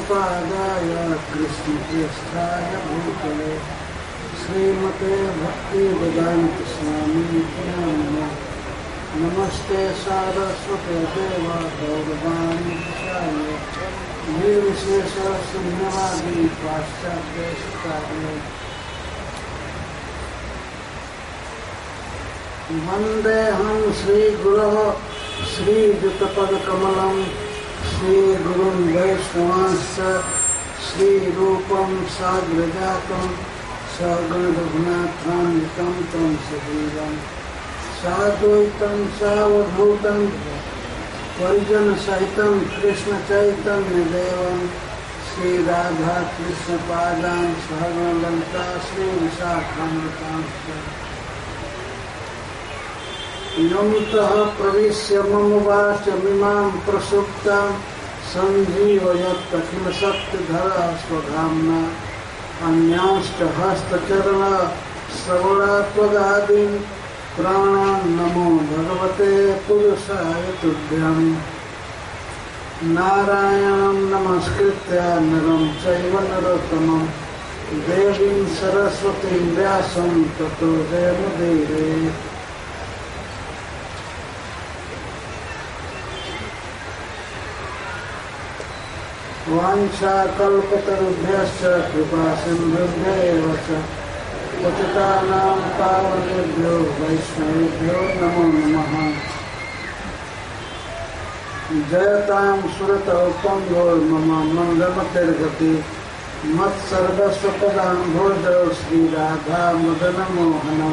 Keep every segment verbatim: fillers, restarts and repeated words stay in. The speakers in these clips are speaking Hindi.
गौरपादाय कृष्णप्रेष्ठाय भूतले श्रीमते भक्तिवेदांत स्वामी नमः। नमस्ते सारस्वते देव गौरवाणी निर्विशेष शून्यवादी पाश्चात्य शिकारे वंदेहं श्रीगुरोः श्रीयुतपदकमलं श्रीगुरुं वैष्णवांश्च श्रीरूपं साग्रजातं सगुणरघुनाथान्वितं तं सजीवं साद्वैतं सावधूतं परिजनसहितं कृष्णचैतन्यदेवं श्रीराधाकृष्णपादान् सहगणललिता श्रीविशाखान्वितांश्च नमतः प्रविश्य मम वाचमिमां प्रसुप्तां सञ्जीवयत्यखिलशक्तिधरः स्वधाम्ना अन्यांश्च हस्तचरण श्रवणात्वगादीन् प्राणान् नमो भगवते पुरुषाय तुभ्यं। नारायणं नमस्कृत्य नरं चैव नरोत्तमं देवीं सरस्वतीं व्यासं ततो जयमुदीरयेत्। वाञ्छाकल्पतरुभ्यश्च कृपासिन्धुभ्यैव च पतितानां पावनेभ्यो वैष्णवेभ्यो नमो नमः। जयतां सुरतौ पङ्गोर्मम मन्दमतिर्गति मत्सर्वस्व पदाम्भोजौ श्रीराधा मदनमोहनौ।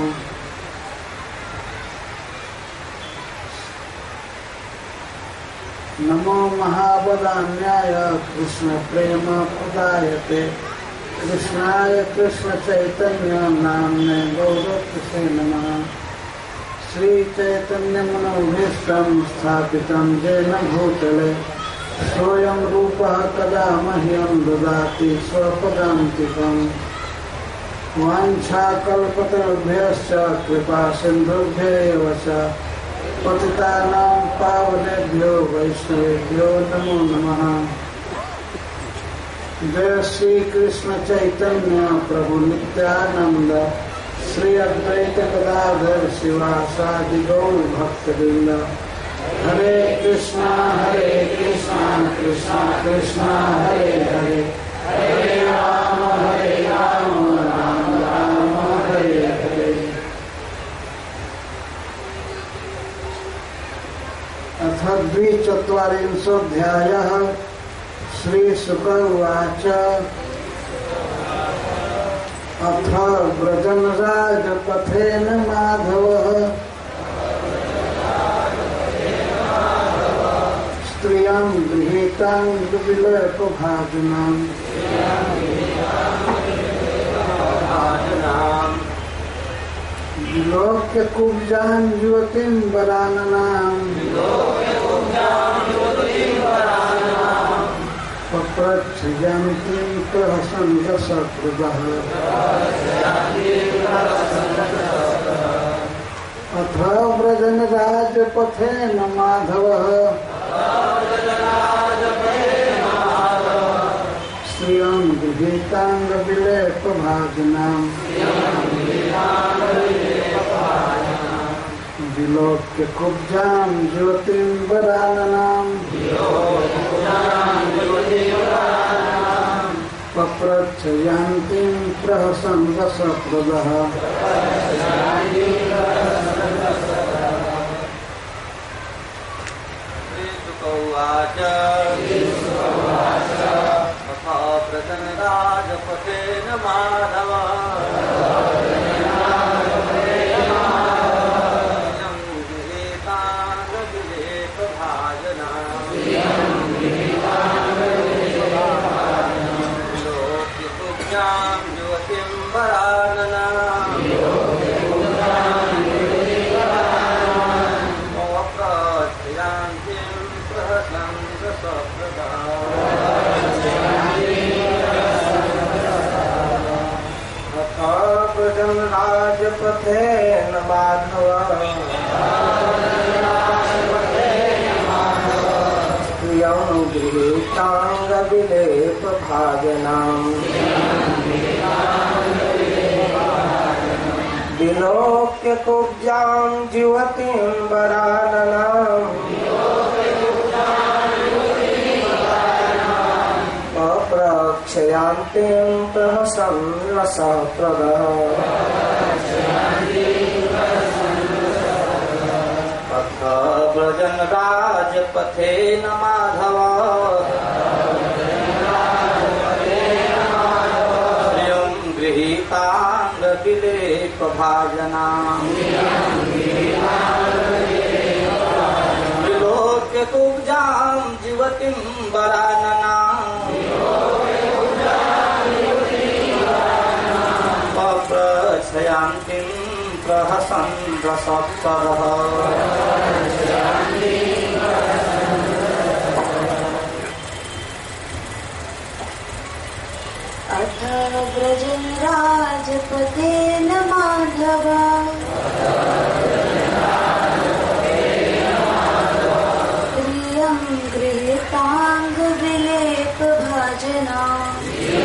नमो महाबलान्याय कृष्ण प्रेम प्रदायते कृष्णाय कृष्ण चैतन्य नाम्ने गौरकृष्णे नमः। श्री चैतन्य मनोभीष्टं स्थापितं येन भूतले स्वयं रूपः कदा मह्यं ददाति स्वपदान्तिकम्। वाञ्छाकल्पतरुभ्यश्च कृपा सिन्धुभ्यैव च पतितानां पावनेभ्यो वैष्णवेभ्यो नमो नमः। जय श्री कृष्ण चैतन्य प्रभु नित्यानंद श्री अद्वैत गदाधर शिवासादि गौर भक्तवृंद। हरे कृष्णा हरे कृष्णा कृष्णा कृष्णा हरे हरे हरे राम हरे राम राम राम हरे हरे। अथ द्विचत्वारिंशोऽध्यायः। श्रीशुक उवाच अथ व्रजनराजपथेन माधवः स्त्रियां गृहीतां विलयकभाजनाम् विलोक्य कुब्जां युवतीं वराननाम् पप्रच्छयन्तीं प्रहसन् रसहृदः। अथ व्रजनराजपथेन माधवः श्रियं गृहीताङ्गविलेपभाजनाम् विलोक्य कुब्जां ज्योतिं वराननाम् पप्रच्छयन्तीं प्रहसन् रसप्रदः। उवाच तथा व्रजनराजपथेन माधवः विलेपभाजनाम् विलोक्य कुब्जां युवतीं वराननाम् अप्रक्षयान्तीं प्रहसन् रसप्रदः अथ व्रजन् राजपथेन माधव श्रियं गृहीताङ्गविलेपभाजनाम् विलोक्य कुब्जां युवतीं वराननाम् अप्रक्षयान्तीं प्रहसन् रसप्रदः अथ व्रजन् राजपथेन माधव प्रियं गृहीताङ्गविलेपभाजनाम्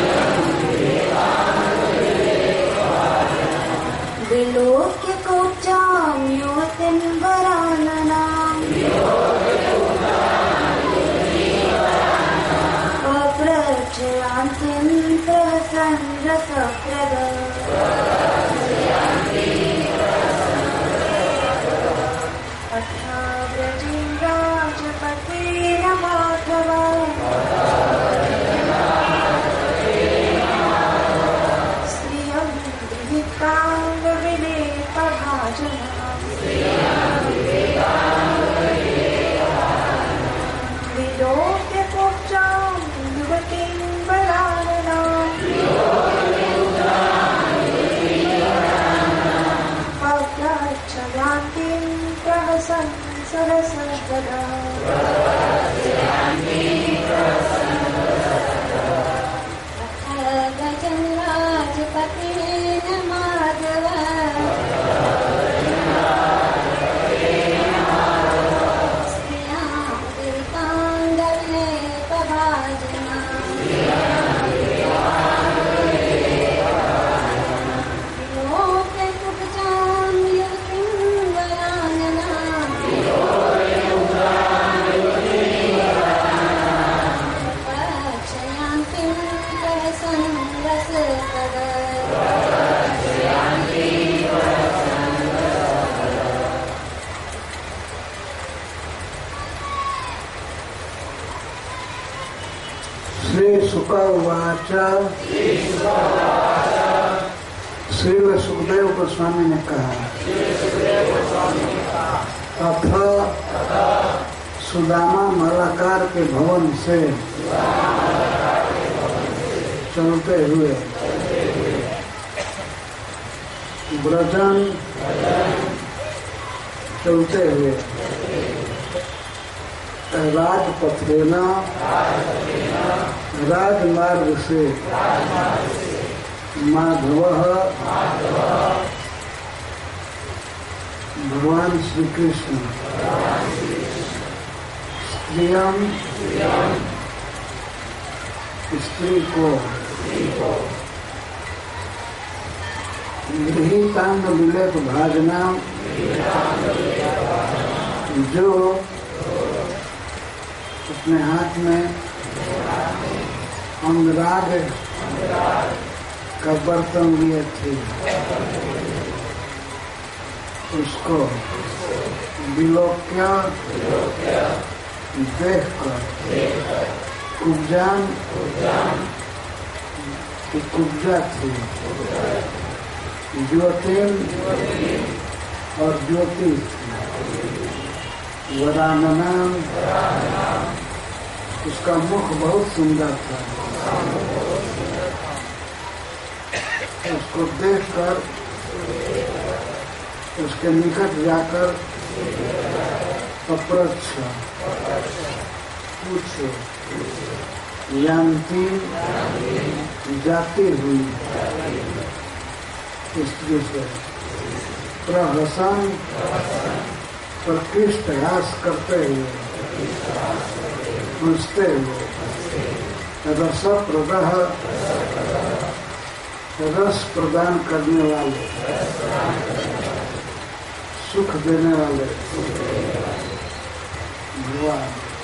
विलोक्य कुब्जां युवतीं वराननाम् अप्रक्षयान्तीं प्रहसन् रसप्रदः अथ व्रजन् राजपथेन माधव श्रियं गृहीताङ्गविलेपभाजनाम् विलोक्य कुब्जां युवतीं वराननाम् अप्रक्षयान्तीं प्रहसन् सरसप्रदः अथ व्रजन् राजपथेन माधव श्रियं गृहीताङ्गविलेपभाजनाम् विलोक्य कुब्जां युवतीं वराननाम् अप्रक्षयान्तीं प्रहसन् रसप्रदः श्री शुक उवाच श्रील सुखदेव गोस्वामी ने कहा अथ सुदामा मलाकार के भवन से चलते हुए ब्रजन चलते हुए राजपथेना राजमार्ग से माधव भगवान श्री कृष्ण स्त्रियम स्त्री को गृहीतांग विलेप भाजना जो अपने हाथ में अंगराग का बर्तन लिए थे उसको विलोक्य देख कर कुब्जान की कुब्जा थी ज्योतिम और ज्योति थी वरानना उसका मुख बहुत सुंदर था। उसको देखकर उसके निकट जाकर अप्रच्छ पूछो यान्ती जाती हुई स्त्री से प्रहसन प्रकृष्ट हास करते हुए पूछते हुए रस प्रदह, रस प्रदान करने वाले, सुख देने वाले भगवान।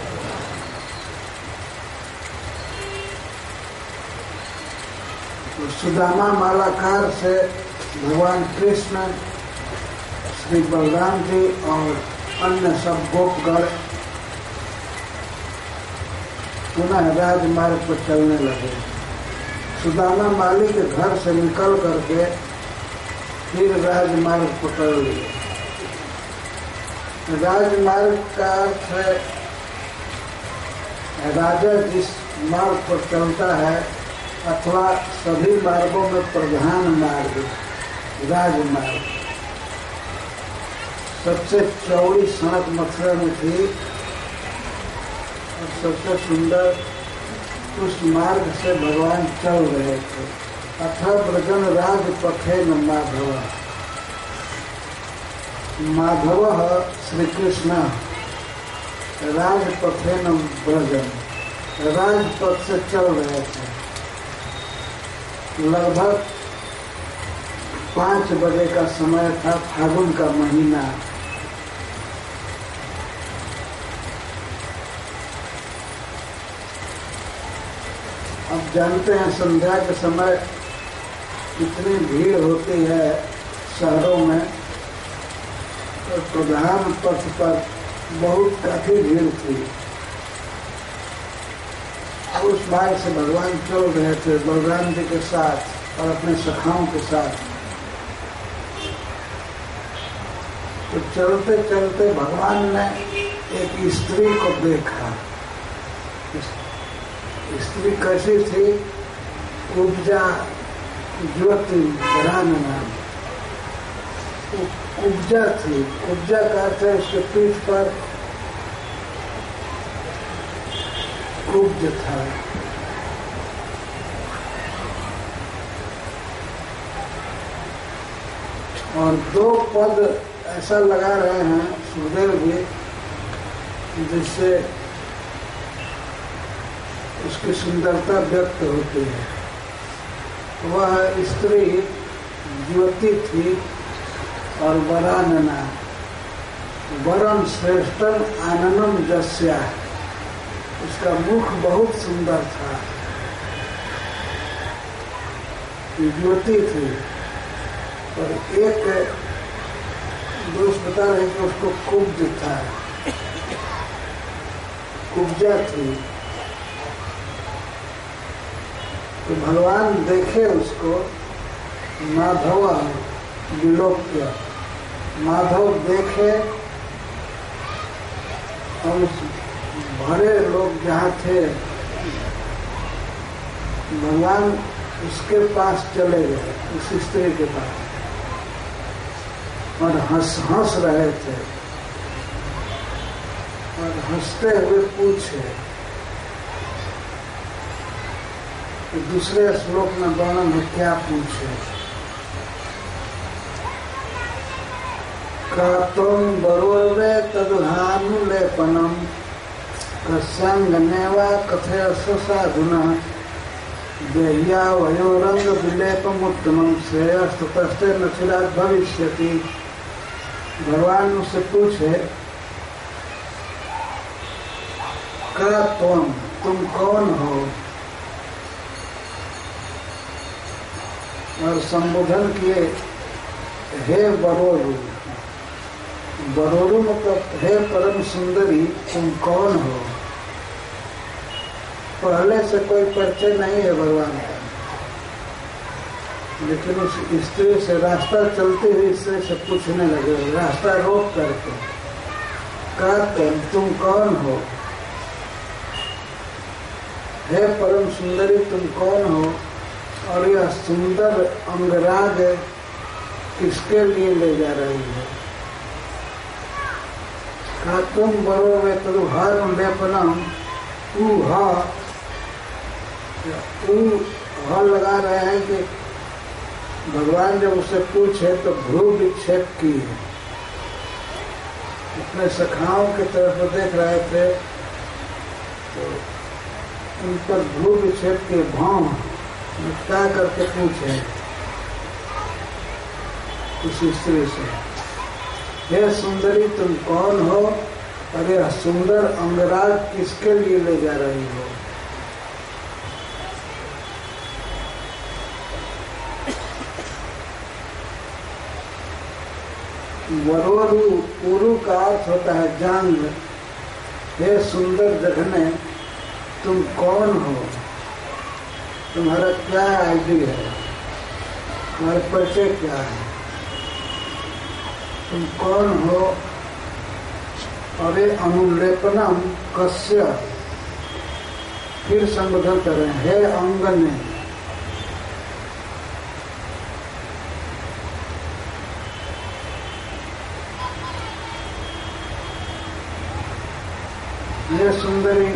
तो सुदामा मालाकार से भगवान कृष्ण, श्री बलराम जी और अन्य सब गोपगण पुनः राजमार्ग पर चलने लगे। सुदामा माली के घर से निकल करके फिर राजमार्ग पकड़ लिए। राजमार्ग का अर्थ है राजा जिस मार्ग पर चलता है अथवा सभी मार्गों में प्रधान मार्ग राजमार्ग। सबसे चौड़ी सड़क मथुरा में थी और सबसे सुंदर उस मार्ग से भगवान चल रहे थे। अथ ब्रजन राज पथे न माधव, माधव श्री कृष्ण राजपथे न ब्रजन, राजपथ से चल रहे थे। लगभग पांच बजे का समय था, फागुन का महीना। अब जानते हैं संध्या के समय कितनी भीड़ होती है शहरों में, और प्रधान पथ पर बहुत काफी भीड़ थी। उस मार्ग से भगवान चल रहे थे बलराम जी के साथ और अपने सखाओं के साथ। तो चलते चलते भगवान ने एक स्त्री को देखा। स्त्री कैसी थी? कुब्जा ज्योति बरान नाम कुब्जा थी। कुब्जा का अर्थ है उसके पीठ पर कुब्ज था। और दो पद ऐसा लगा रहे हैं सुखदेव जी जिससे उसकी सुंदरता व्यक्त होती है। वह स्त्री ज्योति थी और वरानना, वरम श्रेष्ठम आननम जस्या, उसका मुख बहुत सुंदर था। ज्योति थी और एक दोस्त बता रहे कि उसको कुब्ज था, कुब्जा थी। तो भगवान देखे उसको, माधव विलोक्य, माधव देखे और उस भरे लोग जहाँ थे भगवान उसके पास चले गए, उस स्त्री के पास, और हंस हंस रहे थे और हंसते हुए पूछे। तो दूसरे श्लोक में वर्णन है क्या पूछे। कातों बरोवे तदुहानुलेपनम कस्यांगनेवा कथयस्व साधुना देह्या वयोरंग विलेपमुत्तमं श्रेयस्ततस्ते नचिरात भविष्यति। भगवान उससे पूछे का तुम तुम कौन हो, और संबोधन किए हे बरोरू। बरोरू मतलब हे परम सुंदरी तुम कौन हो। पहले से कोई परिचय नहीं है भगवान का, लेकिन उस स्त्री से रास्ता चलते हुए स्त्री से पूछने लगे, रास्ता रोक करके, कहते तुम कौन हो, हे परम सुंदरी तुम कौन हो, और यह सुंदर अंगराग किसके लिए ले जा रही है। कहा तुम बरोवे तो हर लेपनम ऊ हा ऊ लगा रहे हैं कि भगवान जब उससे पूछे तो भ्रू विक्षेप की है, अपने सखाओं की तरफ देख रहे थे। तो उन पर भू विक्षेप के भाव क्या करके पूछे उस स्त्री से, हे सुंदरी तुम कौन हो और यह सुंदर अंगराग किसके लिए ले जा रही हो? वरोरु उरु का अर्थ होता है जांग। हे सुंदर जघने तुम कौन हो, तुम्हारा क्या आईडी है, तुम्हारा परिचय क्या है, तुम कौन हो? और ये अनुलेपनम कस्य, फिर संबोधन करें, हे अंगने। ये सुंदरी,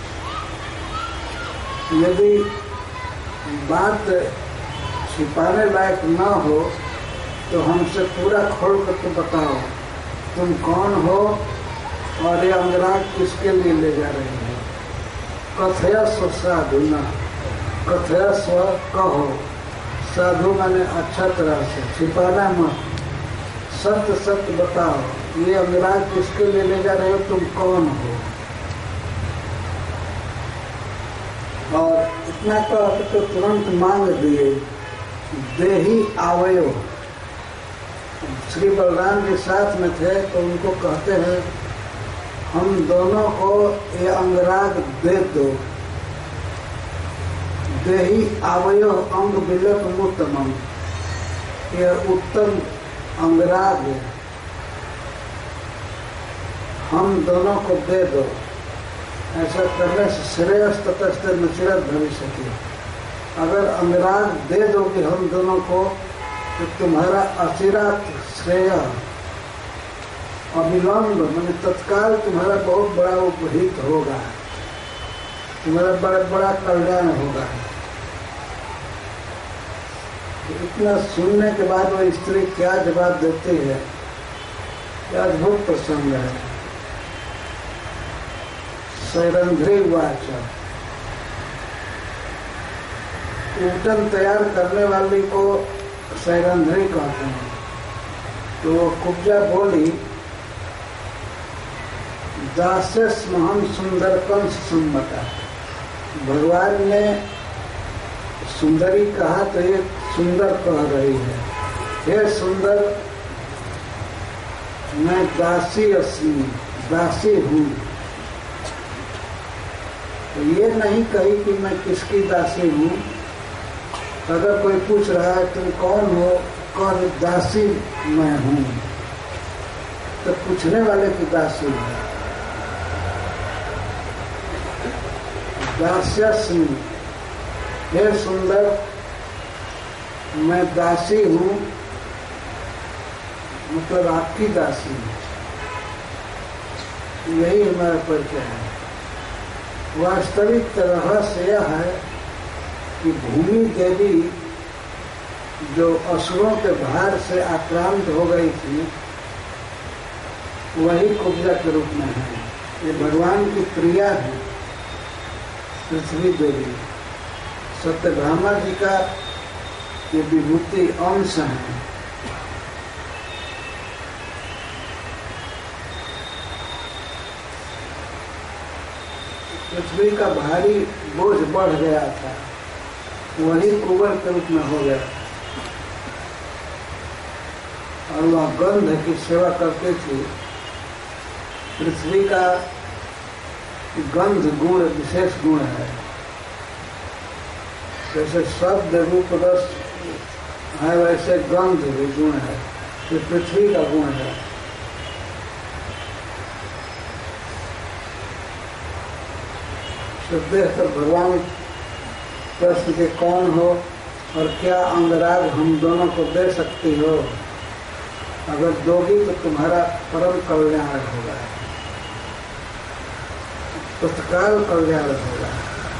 यदि बात छिपाने लायक न हो तो हमसे पूरा खोल करके बताओ, तुम कौन हो और ये अंगराग किसके लिए ले जा रहे हो? कथया स्व साधु न, कथया स्व कहो, साधु माने अच्छा तरह से, छिपाना मत, सत्य सत्य बताओ, ये अंगराग किसके लिए ले जा रहे हो, तुम कौन हो? और इतना कह तो तुरंत मांग दिए, देही आवयो। श्री बलराम जी साथ में थे तो उनको कहते हैं, हम दोनों को ये अंगराग दे दो। देही आवयो अंग विलप उत्तमम, ये उत्तम अंगराग हम दोनों को दे दो। ऐसा करने से श्रेयस तटस्थ नचिरत भविष्य की, अगर अंगराग दे दोगे हम दोनों को तो तुम्हारा अचिरात श्रेय अविलंब मैंने तत्काल तुम्हारा बहुत बड़ा उपहित होगा, तुम्हारा बड़ा बड़ा कल्याण होगा। तो इतना सुनने के बाद वह स्त्री क्या जवाब देती है, क्या अद्भुत प्रसंग है। सैरंध्री वाचा, ऊटन तैयार करने वाली को सैरंध्री कहते हैं। तो वो कुब्जा बोली, दास्य स्महम सुंदर कंस सुन्मता। भगवान ने सुंदरी कहा तो ये सुंदर कह रही है, हे सुंदर मैं दासी अस्मि, दासी हूँ। तो ये नहीं कही कि मैं किसकी दासी हूँ। अगर कोई पूछ रहा है तुम कौन हो, कौन दासी मैं हूँ, तो पूछने वाले की दासी है। दास्यस्मि, हे सुंदर मैं दासी हूँ, मतलब आपकी दासी हूँ। यही हमारा परिचय है। वास्तविक रहस्य यह है कि भूमि देवी जो असुरों के भार से आक्रांत हो गई थी, वही कुब्जा के रूप में है। ये भगवान की प्रिया है पृथ्वी देवी, सत्यभामा जी का ये विभूति अंश है। पृथ्वी का भारी बोझ बढ़ गया था, वही कुंवर के रूप में हो गया और वह गंध की सेवा करती थी। पृथ्वी का गंध गुण विशेष गुण है, जैसे शब्द रूप रस है वैसे गंध भी गुण है, ये पृथ्वी का गुण है। तो देखकर भगवान प्रश्न के कौन हो और क्या अंगराग हम दोनों को दे सकती हो, अगर दोगी तो तुम्हारा परम कल्याण होगा, तत्काल कल्याण होगा।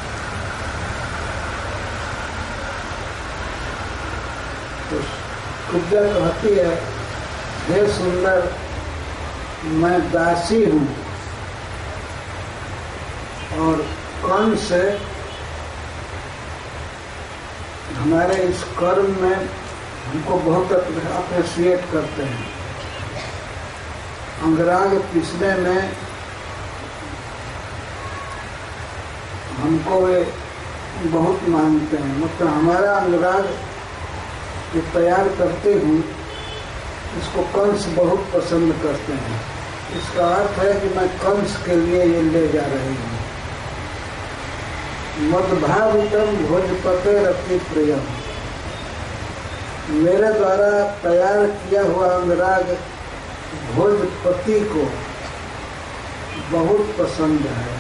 तो कुब्जा कहती है, हे सुंदर मैं दासी हूँ और कंस हमारे इस कर्म में हमको बहुत अप्रिशिएट करते हैं। अंगराग पिसने में हमको वे बहुत मानते हैं। मतलब हमारा अंगराग जो तैयार करते हूँ इसको कंस बहुत पसंद करते हैं। इसका अर्थ है कि मैं कंस के लिए ये ले जा रही हूँ। मदभावितम भोजपते रति प्रियम, मेरे द्वारा तैयार किया हुआ अंगराग भोजपति को बहुत पसंद है।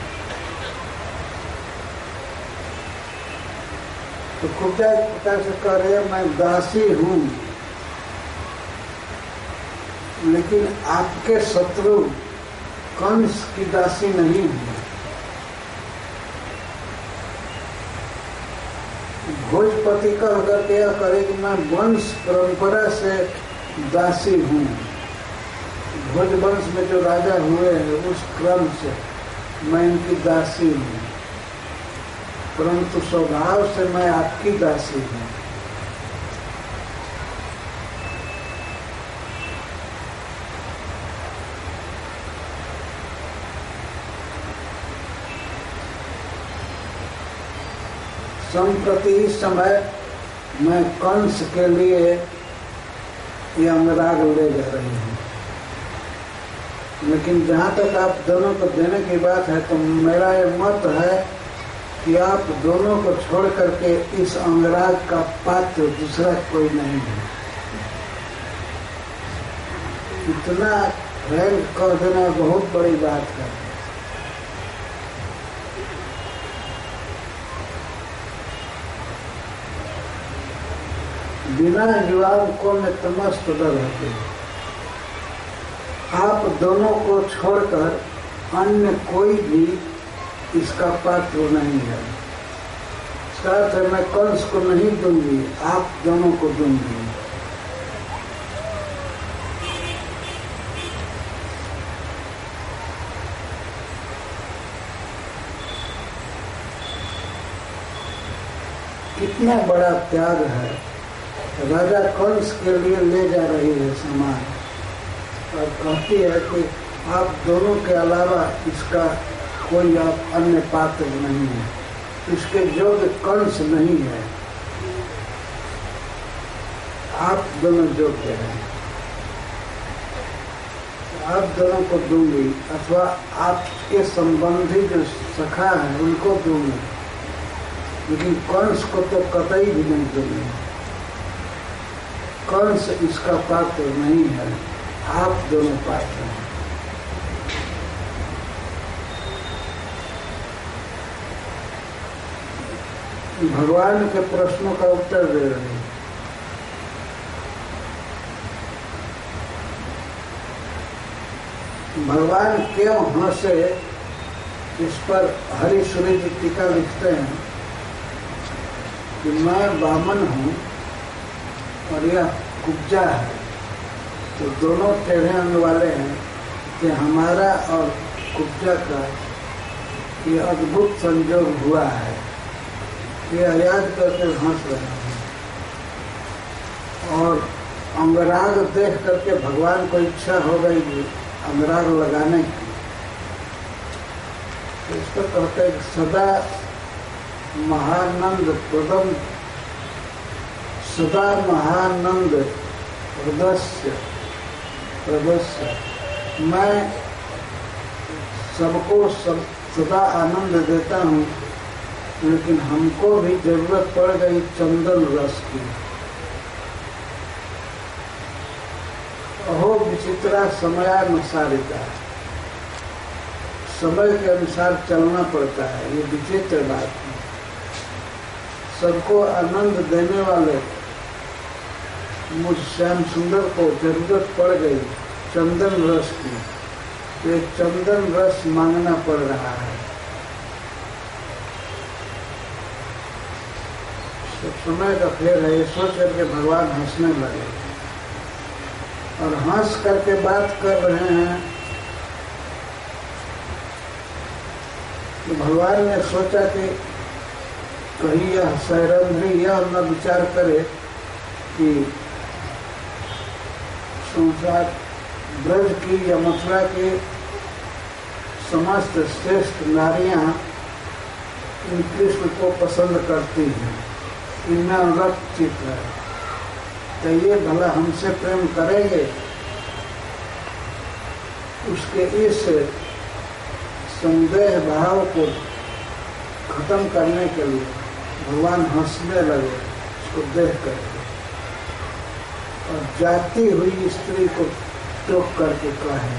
तो कुब्जा एक प्रकार से कह रहे हैं मैं दासी हूँ, लेकिन आपके शत्रु कंस की दासी नहीं हूँ। भोजपति का अगर क्या करे कि मैं वंश परंपरा से दासी हूँ, भोज वंश में जो राजा हुए हैं उस क्रम से मैं इनकी दासी हूँ, परंतु स्वभाव से मैं आपकी दासी हूँ। संप्रति इस समय मैं कंस के लिए ये अंगराग ले जा रही हूँ, लेकिन जहाँ तक आप दोनों को देने की बात है तो मेरा ये मत है कि आप दोनों को छोड़ करके इस अंगराग का पात्र दूसरा कोई नहीं है। इतना फ्रैंक कर देना बहुत बड़ी बात है। बिना युवाओं को में तमस्त रहते, आप दोनों को छोड़कर अन्य कोई भी इसका पात्र नहीं है। इसका अर्थ है मैं कंस को नहीं दूंगी, आप दोनों को दूंगी। कितना बड़ा त्याग है। राजा कंस के लिए ले जा रही है सामान और कहती है कि आप दोनों के अलावा इसका कोई आप अन्य पात्र नहीं है, इसके योग्य कंस नहीं है, आप दोनों योग्य हैं। आप दोनों को दूंगी अथवा आपके संबंधी जो सखा है उनको दूंगी, लेकिन कंस को तो कतई भी नहीं दूंगी। कंस इसका पात्र नहीं है, आप दोनों पात्र हैं। भगवान के प्रश्नों का उत्तर दे रहे हैं। भगवान क्यों हंसे, इस पर हरिश्वरी जी टीका लिखते हैं कि मैं बामन हूँ और यह कुब्जा है, तो दोनों टेढ़े अंग वाले हैं कि हमारा और कुब्जा का ये अद्भुत संयोग हुआ है। ये याद करके हंस रहे हैं और अंगराग देख करके भगवान को इच्छा हो गई अंगराग लगाने की। तो इसको कहते हैं सदा महानंद प्रदम सदा महानंद प्रदस्य प्रदस्य, मैं सबको सब, सदा आनंद देता हूँ, लेकिन हमको भी जरूरत पड़ गई चंदन रस की। अहो विचित्रा समयानुसारिता, समय के अनुसार चलना पड़ता है, ये विचित्र बात है। सबको आनंद देने वाले मुझ श्याम सुंदर को जरूरत पड़ गई चंदन रस की, तो एक चंदन रस मांगना पड़ रहा है। समय का फेर है, ये सोच करके भगवान हंसने लगे और हंस करके बात कर रहे हैं तो भगवान ने सोचा कि कहीं यह सैरंध्री यह न विचार करे कि संसार ब्रज की या मथुरा की समस्त श्रेष्ठ नारियां इन कृष्ण को पसंद करती हैं, इनमें अनुरक्त चित्त है, तो ये भला हमसे प्रेम करेंगे। उसके इस संदेह भाव को खत्म करने के लिए भगवान हंसने लगे उसको देख करके, और जाती हुई स्त्री को टोक करके कहे,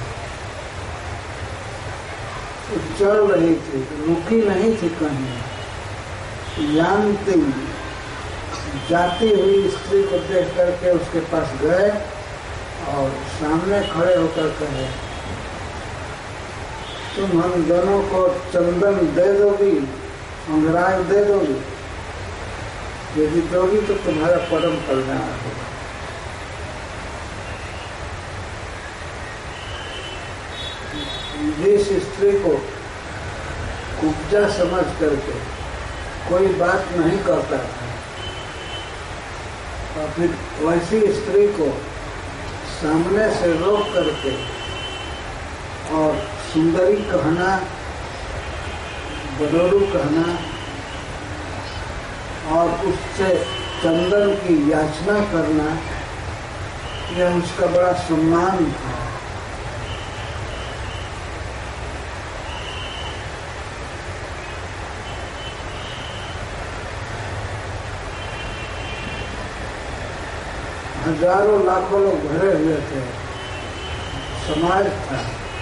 तो चल रही थी, रुकी नहीं थी कहीं, जानती जाती हुई स्त्री को देख करके उसके पास गए और सामने खड़े होकर कहे, तुम हम दोनों को चंदन दे दोगी, अंगराग दे दोगी? यदि दोगी तो तुम्हारा परम कल्याण होगा। जिस स्त्री को कुब्जा समझ करके कोई बात नहीं करता था, और फिर वैसी स्त्री को सामने से रोक करके और सुंदरी कहना, बदोरू कहना और उससे चंदन की याचना करना, यह उसका बड़ा सम्मान था। हजारों लाखों लोग भरे हुए थे, समाज था,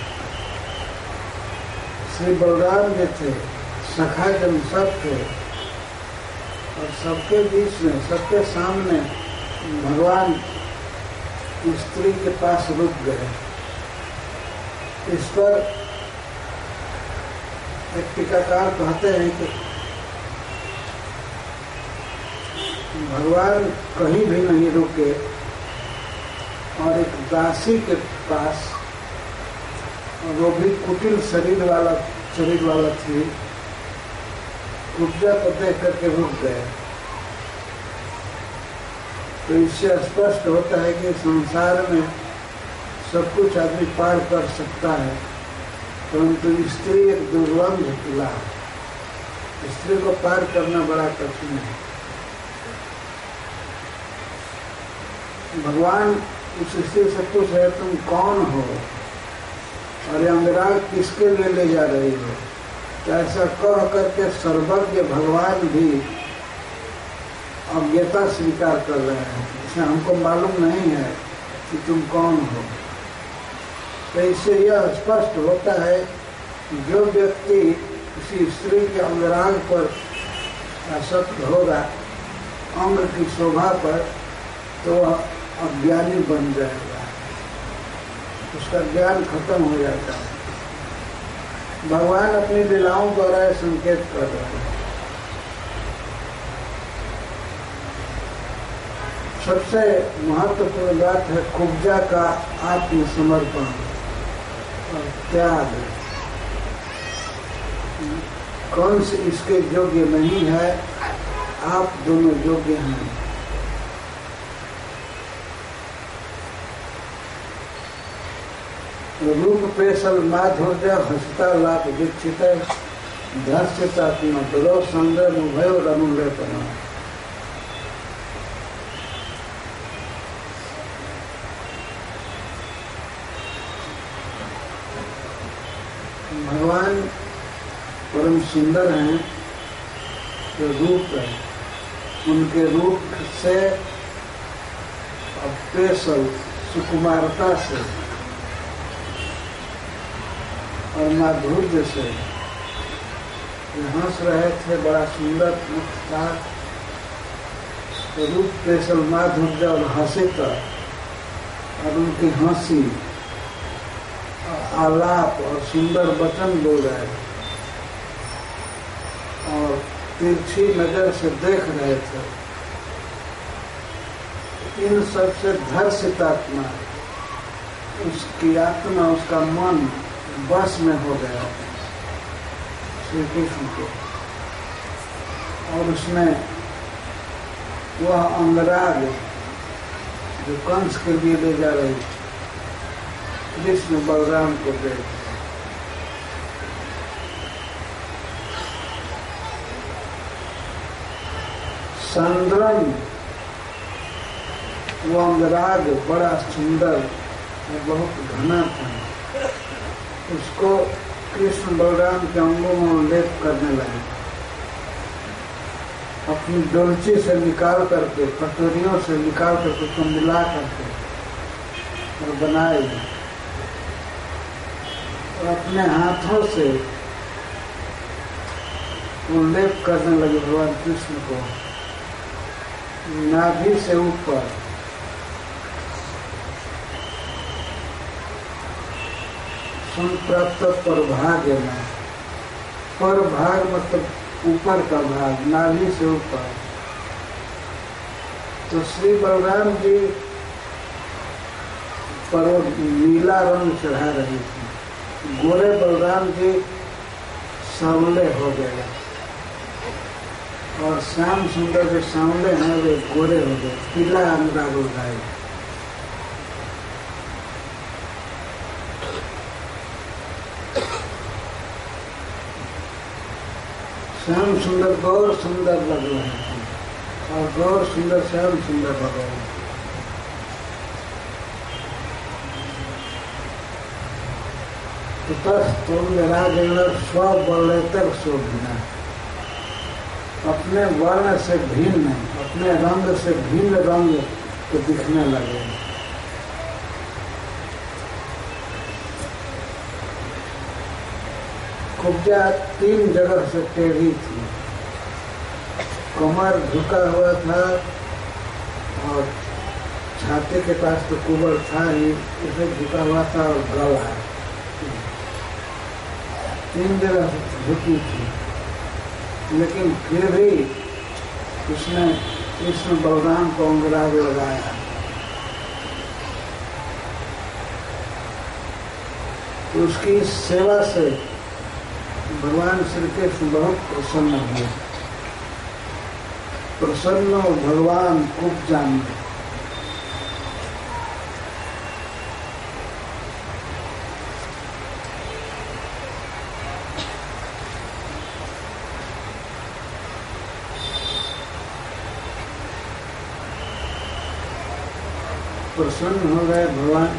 श्री बलराम जी थे, सखा जन सब थे, और सबके बीच में सबके सामने भगवान स्त्री के पास रुक गए। इस पर एक टीकाकार कहते हैं कि भगवान कहीं भी नहीं रुके और एक दासी के पास, और वो भी कुटिल शरीर वाला शरीर वाला थी, कुब्जा को देख करके रुक गए। तो इससे स्पष्ट होता है कि संसार में सब कुछ आदमी पार कर सकता है, परंतु स्त्री एक दुर्लभ किला, स्त्री को पार करना बड़ा कठिन है। भगवान उस स्त्री से पूछ रहे, तुम कौन हो और ये अंगराग किसके लिए ले जा रही हो? तो ऐसा कह करके सर्वज्ञ भगवान भी अज्ञता स्वीकार कर रहे हैं, इसे हमको मालूम नहीं है कि तुम कौन हो। तो इससे यह स्पष्ट होता है कि जो व्यक्ति किसी स्त्री के अंगराग पर आसक्त होगा, अंग की शोभा पर, तो वह अज्ञानी बन जाएगा, उसका ज्ञान खत्म हो जाता है। भगवान अपनी लीलाओं द्वारा संकेत कर रहे हैं। सबसे महत्वपूर्ण बात है कुब्जा का आत्मसमर्पण और त्याग। कंस इसके योग्य नहीं है, आप दोनों योग्य हैं। रूप पेशल माधुर्य हस्ता लाभ दीक्षित धर्षिता दो संग्रह भयो अनुलेपना। भगवान परम सुंदर हैं, जो रूप है, उनके रूप से पेशल सुकुमारता से और माधुर्य से हंस रहे थे, बड़ा सुंदर मुख था। रूप पेशल माधुर्य और हंसी का, और उनकी हंसी, आलाप और सुंदर वचन बोल रहे थे, और तिरछी नजर से देख रहे थे। इन सब से धर्षित आत्मा, उसकी आत्मा, उसका मन बस में हो गया, श्री कृष्ण को, और उसमें वह अंगराग जो कंस के लिए ले जा रही कृष्ण बलराम को दे। संद्रम वो अंगराग बड़ा सुंदर और बहुत घना था, उसको कृष्ण बलराम के अंगों में लेप करने लगे, अपनी डोलची से निकाल करके, कटोरियों से निकाल करके उसको मिला करके और बनाए, और अपने हाथों से उल्लेख करने लगे भगवान कृष्ण को नाभि से ऊपर। संप्राप्त पर भाग है ना, पर भाग मतलब ऊपर का भाग, नाभि से ऊपर। तो श्री बलराम जी पर नीला रंग चढ़ा रही थी, गोरे बलराम जी सांवले हो गए, और श्याम सुंदर जो सांवले हैं वे गोरे हो गए, पीला अनुराग उड़ाए। श्याम सुंदर गौर सुंदर लग रहे थे, और गौर सुंदर श्याम सुंदर लग रहे थे। तुम राजेंद्र स्व बलेतर शोभना, अपने वर्ण से भिन्न, अपने रंग से भिन्न रंग तो दिखने लगे। कुब्जा तीन जगह से टेढ़ी थी, कमर झुका हुआ था और छाती के पास तो कुबर था ही, इसे झुका हुआ था, और गला तीन जगह से झुकी थी, लेकिन फिर भी उसने कृष्ण बलराम को अंगराग लगाया। तो उसकी सेवा से भगवान श्री कृष्ण बहुत प्रसन्न हुए। प्रसन्न भगवान कुब्जान में प्रसन्न हो गए भगवान।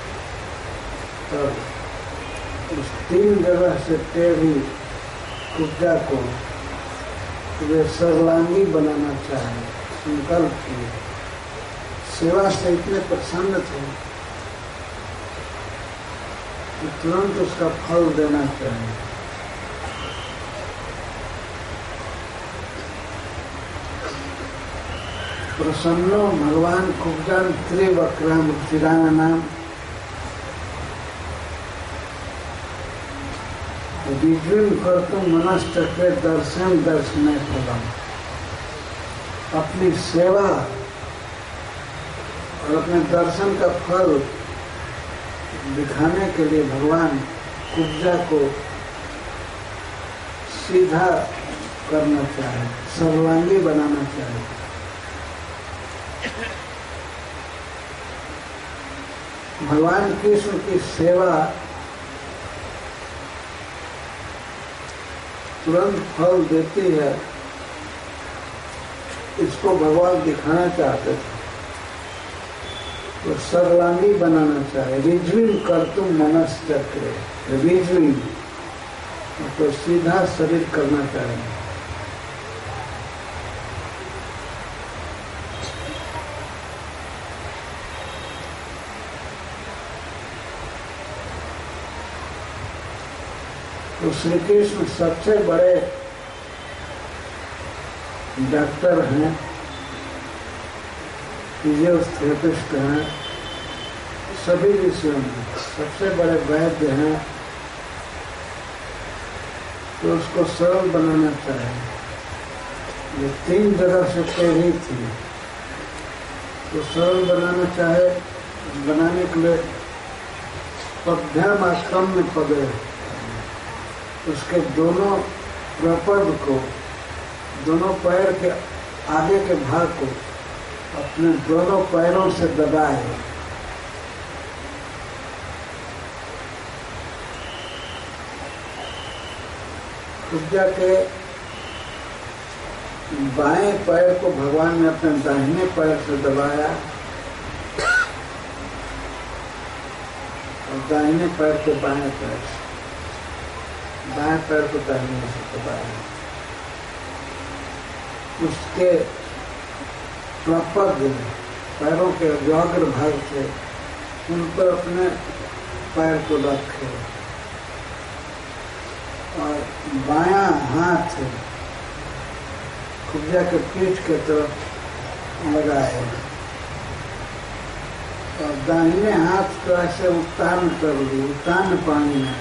तब उस तीन जगह से टेढ़ी कुब्जा को वे सर्वांगी बनाना चाहे, संकल्प किए। सेवा से इतने प्रसन्न थे कि तुरंत उसका फल देना चाहिए। प्रसन्नो भगवान कुब्जान त्रिवक्राम रुचिराना नाम विजुन कर तुम मनश्चक्रे दर्शन दर्शन फलम। अपनी सेवा और अपने दर्शन का फल दिखाने के लिए भगवान कुब्जा को सीधा करना चाहे, सर्वांगी बनाना चाहे। भगवान कृष्ण की सेवा तुरंत फल देती है, इसको भगवान दिखाना चाहते थे, तो सर्वांगी बनाना चाहे। रिज्विन कर तुम मनश्चक्रे, रिज्विन तो सीधा शरीर करना चाहिए। तो श्री कृष्ण सबसे बड़े डॉक्टर हैं, फिजियोथेरेपिस्ट हैं, सभी विषयों में सबसे बड़े वैद्य हैं। तो उसको सरल बनाना चाहिए। ये तीन जगह से टेढ़ी थी, तो सरल बनाना चाहे, बनाने के लिए पद्भ्याम आक्रम्य पदे, उसके दोनों प्रपद को, दोनों पैर के आगे के भाग को अपने दोनों पैरों से दबाए। कुब्जा के बाएं पैर को भगवान ने अपने दाहिने पैर से दबाया और दाहिने पैर को बाएं पैर से, बाएं पैर को दाहिने से दबाया। उसके प्रपद पैरों के अग्र भाग से उन पर अपने पैर को रखे और बायां हाथ कुब्जा के पीठ के तरफ लगाए और दाहिने हाथ को ऐसे उत्तान कर दी, उत्तान पानी में,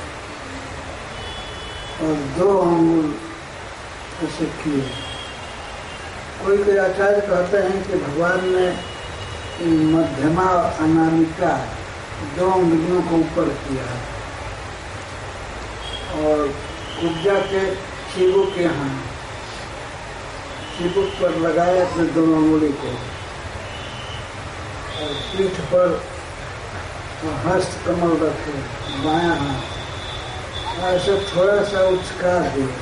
और दो अंगुल ऐसे किए। कोई कोई आचार्य कहते हैं कि भगवान ने मध्यमा अनामिका दो उंगलियों को ऊपर किया और कुब्जा के चिबुक के यहाँ चिबुक पर लगाए अपने दोनों उंगली को और पीठ पर हस्त कमल रखे, बायां हाथ ऐसे थोड़ा सा उचका दिया।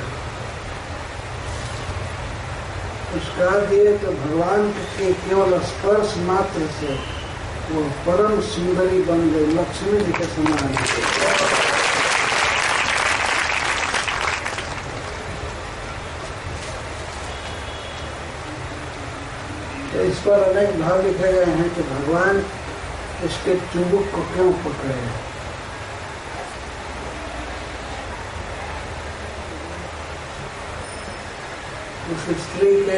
पुरस्कार दिए तो भगवान के केवल स्पर्श मात्र से वो परम सुंदरी बन गई, लक्ष्मी जी के समान। तो इस पर अनेक भाव लिखे गए हैं कि भगवान इसके चुंबक को क्यों पकड़े। उस स्त्री के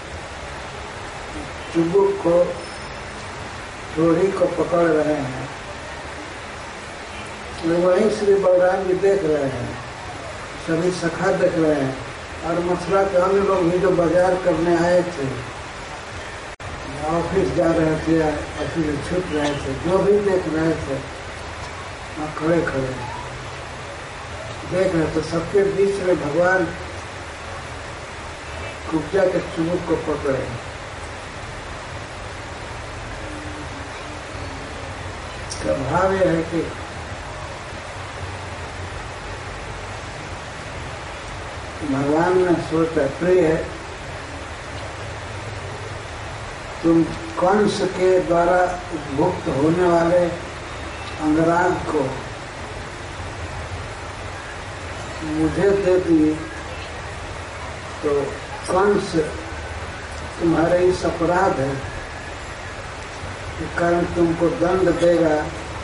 चुंबक को, डोरी को पकड़ रहे हैं, वहीं श्री बलराम जी देख रहे हैं, सभी सखा देख रहे हैं और मथुरा के अन्य लोग भी जो बाजार करने आए थे, ऑफिस जा रहे थे, ऑफिस छूट रहे थे, जो भी देख रहे थे वहाँ खड़े खड़े देख रहे थे। सबके बीच में भगवान कुब्जा के चुंबक को पकड़े। इसका भाव यह है कि भगवान ने सोचा, प्रिय है तुम कंस के द्वारा उपभुक्त होने वाले अंगराग को मुझे दे दिए तो कंस तुम्हारे इस अपराध है के कारण तुमको दंड देगा,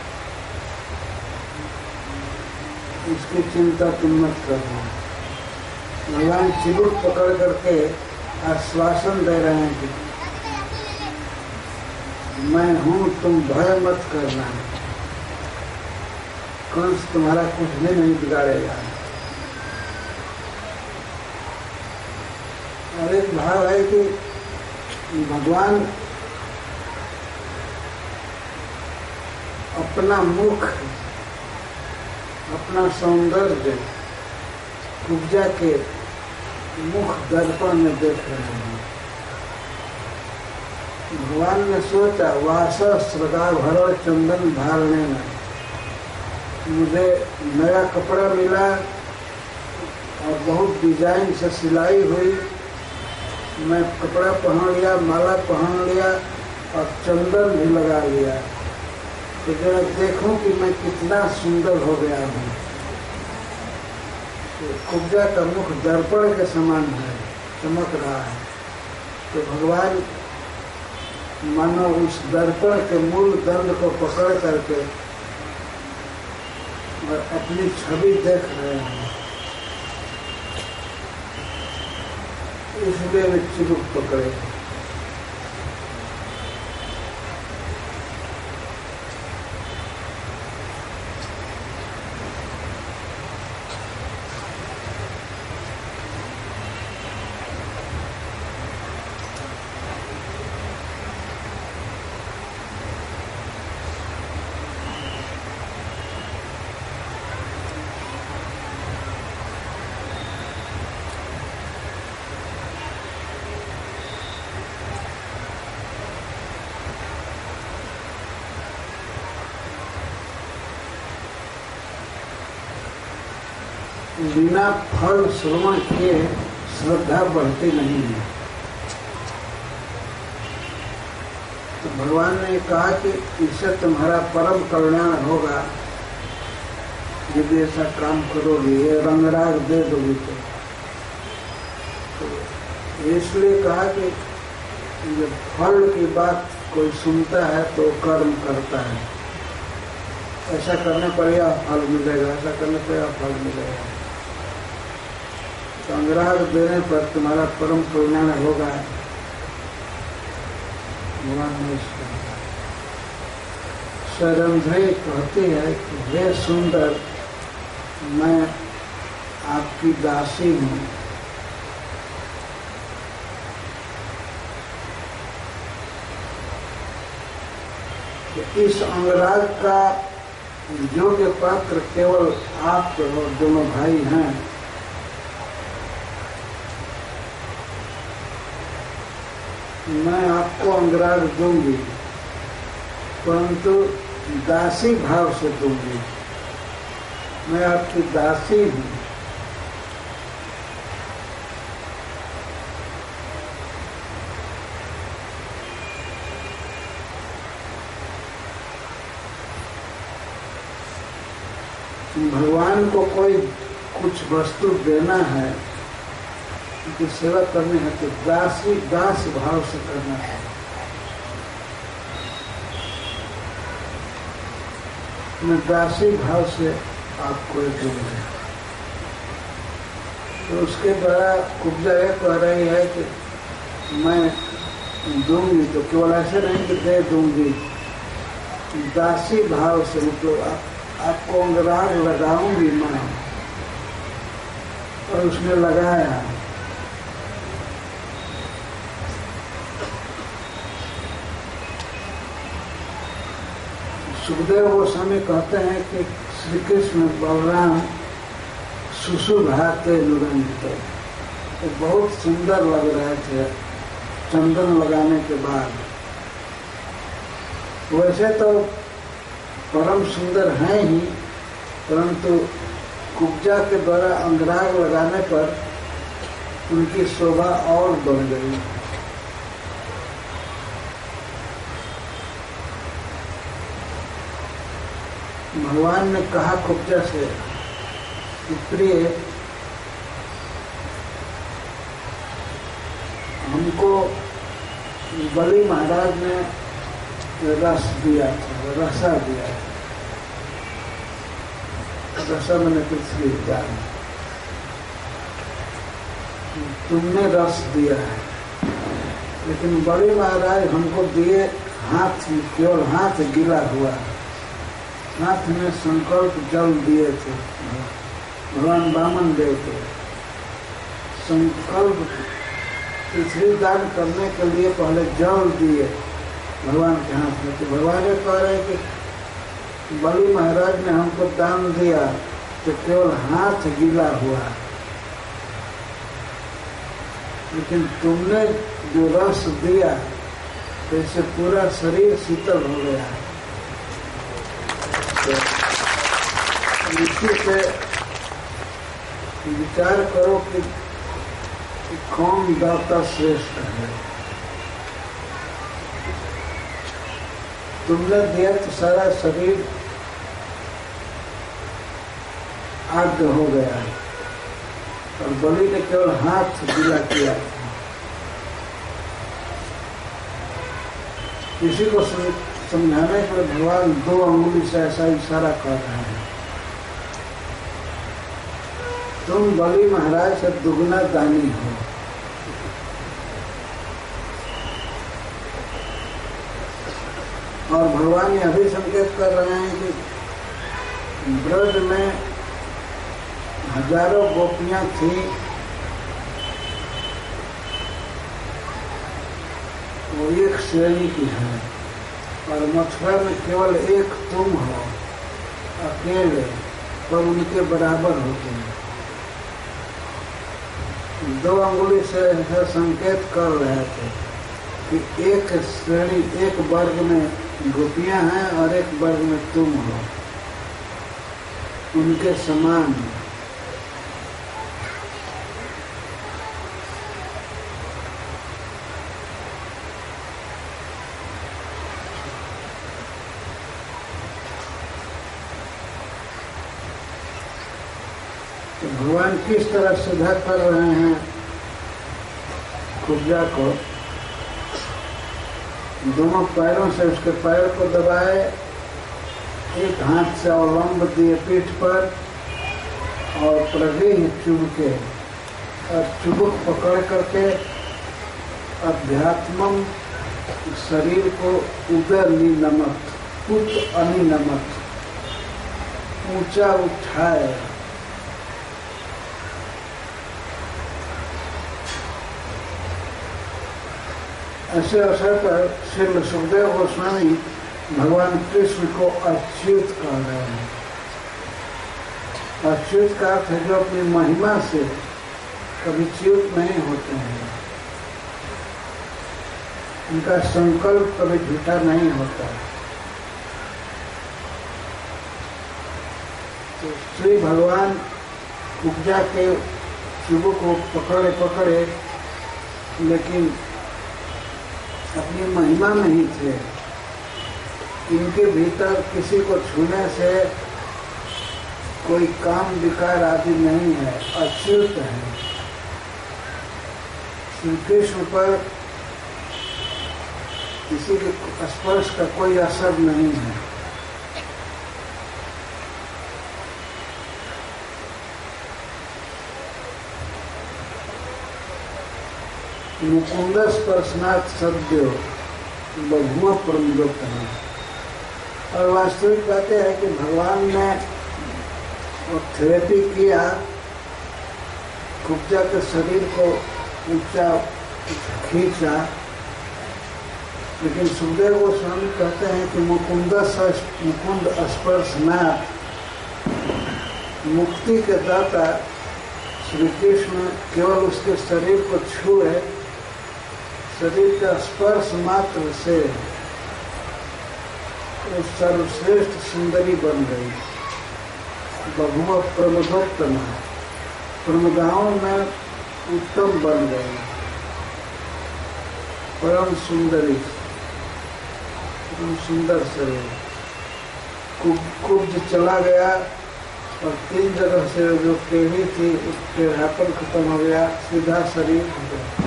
इसकी चिंता तुम मत करना। भगवान चिबुक पकड़ करके आश्वासन दे रहे हैं कि मैं हूँ, तुम भय मत करना, कंस तुम्हारा कुछ भी नहीं बिगाड़ेगा। और एक भाव है कि भगवान अपना मुख, अपना सौंदर्य कुब्जा के मुख दर्पण में देख रहे हैं। भगवान ने सोचा, वास श्रद्धा भरो चंदन धारने में, मुझे नया कपड़ा मिला और बहुत डिजाइन से सिलाई हुई, मैं कपड़ा पहन लिया, माला पहन लिया और चंदन भी लगा लिया, तो जरा देखूं कि मैं कितना सुंदर हो गया हूँ। तो कुब्जा का मुख दर्पण के समान है, चमक रहा है। तो भगवान मानो उस दर्पण के मूल दंड को पकड़ करके और अपनी छवि देख रहे हैं, इसलिए वे चिबुक पकड़े। बिना फल श्रवण किए श्रद्धा बढ़ती नहीं है। तो भगवान ने कहा कि इससे तुम्हारा परम कल्याण होगा यदि ऐसा काम करोगे, ये रंगराग दे दोगे तो। तो इसलिए कहा कि जब फल की बात कोई सुनता है तो कर्म करता है, ऐसा करने पर यह फल मिलेगा, ऐसा करने पर यह फल मिलेगा। तो अंगराग देने पर तुम्हारा परम कल्याण होगा। भगवान ने शरणधरी कहती है कि हे सुंदर, मैं आपकी दासी हूँ। इस अंगराग का योग्य पात्र केवल आप और दोनों भाई हैं। मैं आपको अंगराग दूंगी, परंतु दासी भाव से दूंगी। मैं आपकी दासी हूँ। भगवान को कोई कुछ वस्तु देना है, उनकी सेवा करनी है तो दासी दास भाव से करना है। मैं दासी भाव से आपको दूंगा। तो उसके द्वारा कुब्जा यह कह रही है कि मैं दूंगी तो केवल ऐसे नहीं कि दे दूंगी, दासी भाव से, मतलब आप आपको अंगराग लगाऊंगी मैं। और उसने लगाया। सुखदेव गोस्वामी कहते हैं कि श्री कृष्ण बलराम सुशुभाते नुरंजित, तो बहुत सुंदर लग रहे थे चंदन लगाने के बाद। वैसे तो परम सुंदर हैं ही, परंतु कुब्जा के द्वारा अंगराग लगाने पर उनकी शोभा और बढ़ गई। भगवान ने कहा कुब्जा से कि प्रिय, हमको बलि महाराज ने रस दिया था, रसा दिया था। रसा मैंने पृथ्वी जान, तुमने रस दिया है, लेकिन बड़े महाराज हमको दिए हाथ, केवल हाथ गिला हुआ, हाथ में संकल्प जल दिए थे। भगवान वामन देव थे, संकल्प पृथ्वी दान करने के लिए पहले जल दिए भगवान के हाथ में। तो भगवान ये कह रहे हैं कि बलि महाराज ने हमको दान दिया तो केवल हाथ गीला हुआ, लेकिन तुमने जो रस दिया तो इससे पूरा शरीर शीतल हो गया। तो इसी से विचार करो कि कौन दाता श्रेष्ठ है। तुमने दिया तो सारा शरीर आग हो गया और बलि ने केवल हाथ गीला किया। इसी को समझाने के लिए भगवान दो अंगुली से ऐसा इशारा कर रहे हैं। तुम बलि महाराज से दुगना दानी हो। और भगवान यह भी संकेत कर रहे हैं कि ब्रज में हजारों गोपियां थी, वो एक श्रेणी की है, और मथुरा में केवल एक तुम हो अकेले, पर उनके बराबर होते हैं। दो अंगुली से ऐसा संकेत कर रहे थे कि एक श्रेणी, एक वर्ग में गोपियां हैं और एक वर्ग में तुम हो, उनके समान। भगवान किस तरह सीधा कर रहे हैं कुब्जा को। दोनों पैरों से उसके पैर को दबाए, एक हाथ से अवलंब दिए पीठ पर और प्रगे चुबके और चुबक पकड़ करके अध्यात्मम शरीर को उदर निनमत उत अनिनमत ऊंचा उठाए। ऐसे अवसर पर श्री सुखदेव गोस्वामी भगवान कृष्ण को अच्युत कह रहे हैं। अच्युत का अर्थ है जो अपनी महिमा से कभी च्युत नहीं होते हैं, उनका संकल्प कभी झूठा नहीं होता। तो श्री भगवान कुब्जा के चुबों को पकड़े पकड़े लेकिन अपनी महिमा में ही थे। इनके भीतर किसी को छूने से कोई काम विकार आदि नहीं है, अच्युत है। श्री कृष्ण पर किसी के स्पर्श का कोई असर नहीं है। मुकुंद स्पर्शनाथ सद्यो बभुआ परमगत है। और वास्तविक बातें है कि भगवान ने थेरेपी किया, कुब्जा के शरीर को ऊंचा खींचा, लेकिन सुखदेव गोस्वामी कहते हैं कि मुकुंद मुकुंद स्पर्शनाथ मुक्ति के दाता श्री कृष्ण केवल उसके शरीर को छुए, शरीर का स्पर्श मात्र से वो सर्वश्रेष्ठ सुंदरी बन गई। बभुआ प्रमदोत्तमा, प्रमदाओं में उत्तम बन गई, परम सुंदरी, परम सुंदर शरीर। कुब्ज चला गया और तीन जगह से जो टेढ़ी थी उस टेढ़ापन खत्म हो गया, सीधा शरीर हो गया।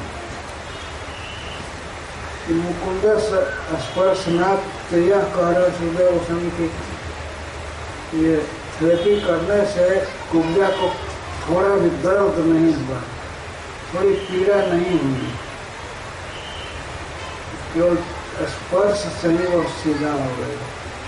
मुकुंद स्पर्शनाथ तो यह कह रहे सुखदेव गोस्वामी की ये थेरेपी करने से कुब्जा को थोड़ा भी दर्द नहीं हुआ, थोड़ी पीड़ा नहीं हुई, केवल स्पर्श से ही वो सीधा हो गया।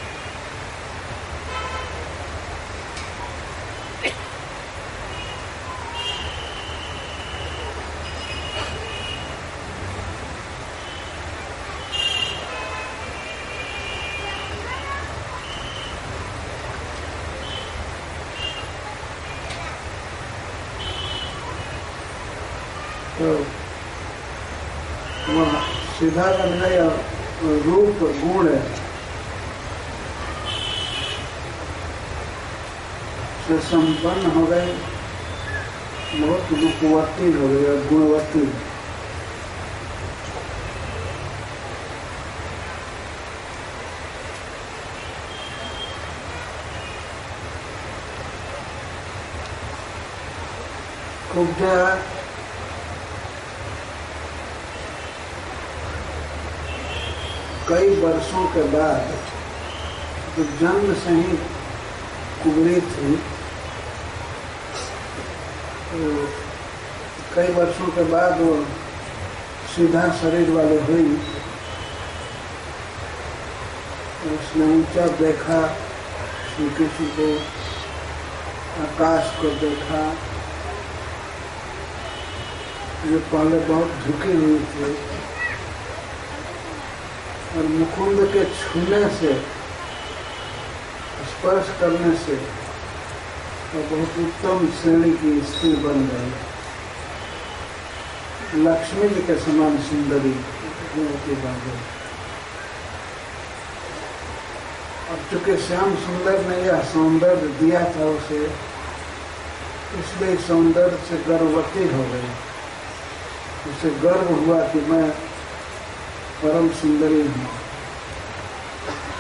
तो वह सीधा करने या रूप गुण से संपन्न हो गए, बहुत रूपवती हो गई, गुणवती। कुब्जा कई वर्षों के बाद, तो जन्म से ही कुबड़ी थी, तो कई वर्षों के बाद वो सीधा शरीर वाले हुई। उसने ऊंचा देखा, श्री कृष्ण को, आकाश को देखा, जो पहले बहुत झुकी हुई थी, और मुकुंद के छूने से, स्पर्श करने से वो बहुत उत्तम श्रेणी की स्त्री बन गई, लक्ष्मी जी के समान सुंदरी होती बन गई। अब चूंकि श्याम सुंदर ने यह सौंदर्य दिया था उसे, इसलिए सौंदर्य से गर्भवती हो गई। उसे गर्व हुआ कि मैं परम सुंदरी हूँ।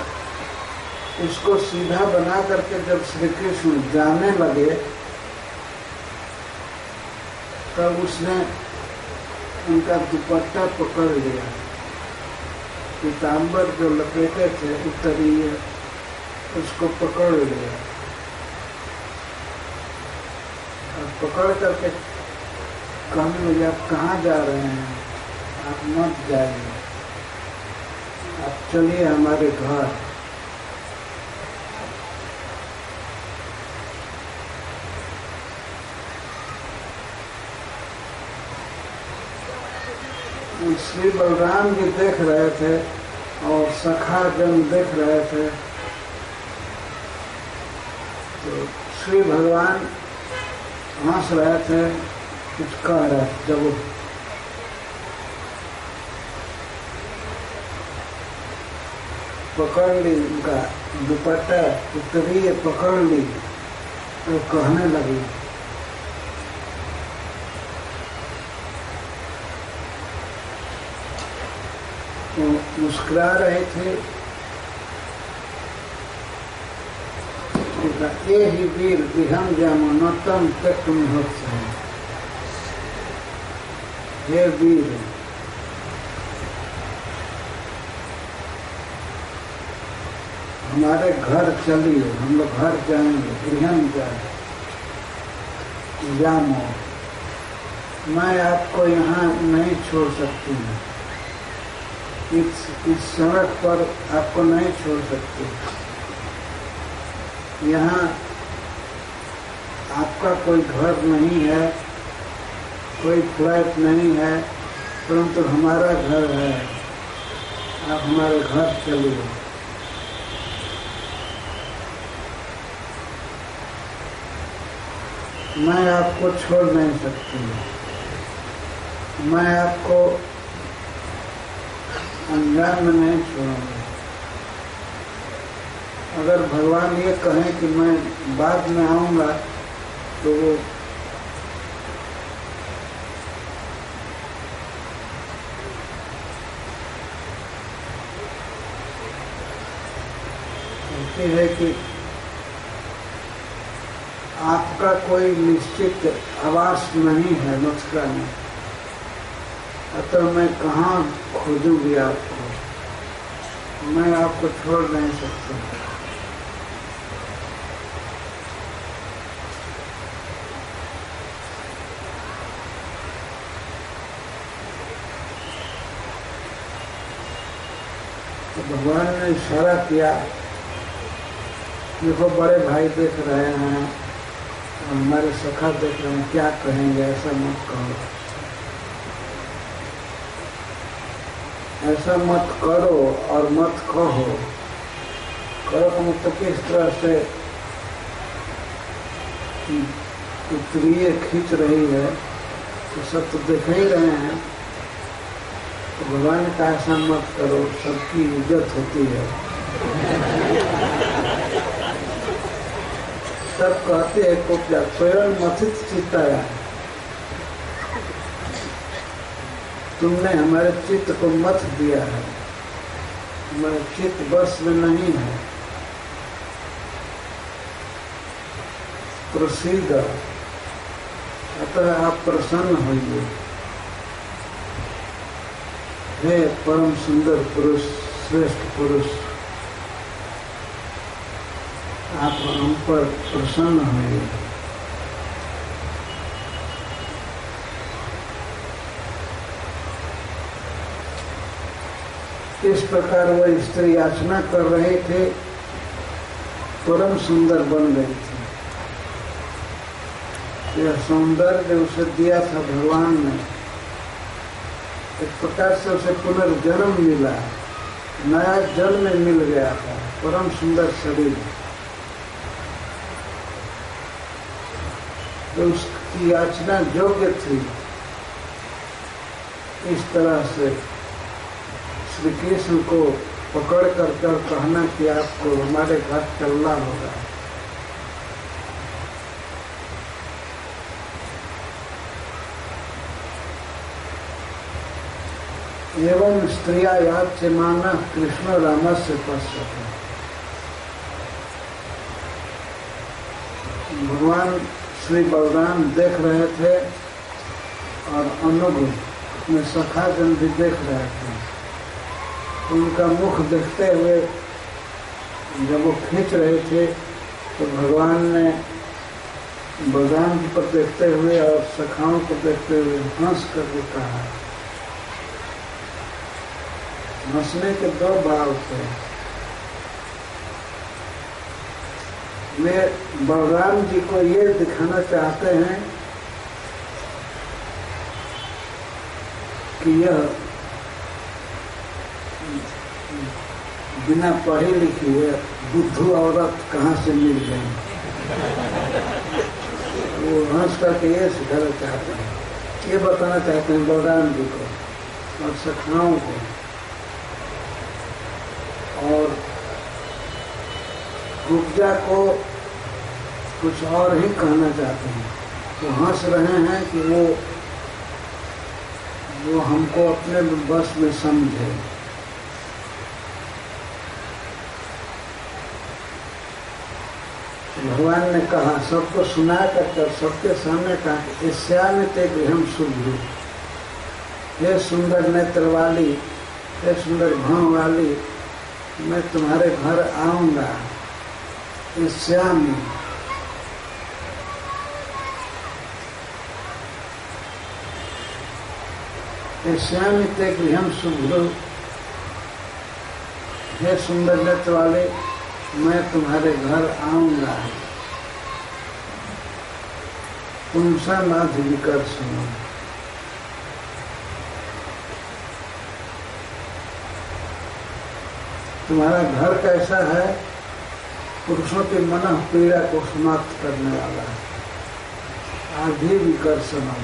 उसको सीधा बना करके जब श्री कृष्ण जाने लगे तब उसने उनका दुपट्टा पकड़ लिया, पीताम्बर जो लपेटे थे उत्तरीय, उसको पकड़ लिया और पकड़ करके कहने लगे, आप कहाँ जा रहे हैं? आप मत जाइए, आप चलिए हमारे घर। श्री बलराम जी देख रहे थे और सखा जन देख रहे थे। तो श्री भगवान हंस रहे थे, कुछ कह रहे थे। जब पकड़ ली उनका दुपट्टा, उत्तरीय पकड़ ली तो कहने लगी, तो मुस्कुरा रहे थे। ये ही वीर विहम जामनोत्तम तक में होते हैं। हे वीर, हमारे घर चलिए, हम लोग घर जाएंगे, गृहम जाए जामो, मैं आपको यहाँ नहीं छोड़ सकती हूँ, इस इस सड़क पर आपको नहीं छोड़ सकती। यहाँ आपका कोई घर नहीं है, कोई फ्लैट नहीं है, परंतु हमारा घर है, आप हमारे घर चलिए। मैं आपको छोड़ नहीं सकती, मैं आपको अनजान में नहीं छोड़ूंगा। अगर भगवान ये कहें कि मैं बाद में आऊंगा तो वो कहते हैं कि आपका कोई निश्चित आवास नहीं है मथुरा में, अतः मैं कहाँ खोजूंगी आपको, मैं आपको छोड़ नहीं सकती। तो भगवान ने इशारा किया, देखो बड़े भाई देख रहे हैं, हमारे सखा देख रहे हैं, क्या कहेंगे, ऐसा मत कहो, ऐसा मत करो और मत कहो। करो तो मतलब किस तरह से उत्तरीय खींच रही है, तो सब तो देख ही रहे हैं। तो भगवान का ऐसा मत करो, सबकी इज्जत होती है। सब कहते हैं को क्या स्वयं मथित चित्ताया, तुमने हमारे चित्त को मत दिया है, हमारे चित्त बस में नहीं है। प्रसीद, अतः आप प्रसन्न होइए। हे परम सुंदर पुरुष, श्रेष्ठ पुरुष, आप हम पर प्रसन्न होइए। इस प्रकार वह स्त्री याचना कर रहे थे, परम सुंदर बन गई थी। यह सौंदर्य उसे दिया था भगवान ने, एक प्रकार से उसे पुनर्जन्म मिला, नया जन्म मिल गया था, परम सुंदर शरीर। तो उसकी याचना योग्य थी। इस तरह से श्री कृष्ण को पकड़ कर कर कहना कि आपको हमारे घर चलना होगा। एवं स्त्रिया याच्यमाना कृष्ण रामस्य पश्यते। भगवान श्री बलराम देख रहे थे और अनुग अपने सखा जन भी देख रहे थे। उनका मुख देखते हुए जब वो खींच रहे थे तो भगवान ने बलराम जी पर देखते हुए और सखाओं को देखते हुए हंस करके कहा। हंसने के दो भाव थे। वे बलराम जी को ये दिखाना चाहते हैं कि यह बिना पढ़ी लिखी हुए बुद्धू औरत कहाँ से मिल गई। वो हंस करके ये सिखाना चाहते हैं, ये बताना चाहते हैं बलराम जी को और सखाओं को। और कुब्जा को कुछ और ही कहना चाहते हैं। वो हंस रहे हैं कि वो वो हमको अपने बस में समझे। भगवान ने कहा, सबको सुना कर सबके सामने कहा, श्याम ते गृहम शुभ, हे सुंदर नेत्र वाली, हे सुंदर भाव वाली, मैं तुम्हारे घर आऊंगा। इस श्याम श्याम ते गृहम शुभ, हे सुंदर नेत्र वाले, मैं तुम्हारे घर आऊंगा। पुंसा नाथ विकर सुनो। तुम्हारा घर कैसा है? पुरुषों की मन पीड़ा को समाप्त करने वाला है। आधि विकर सुनो,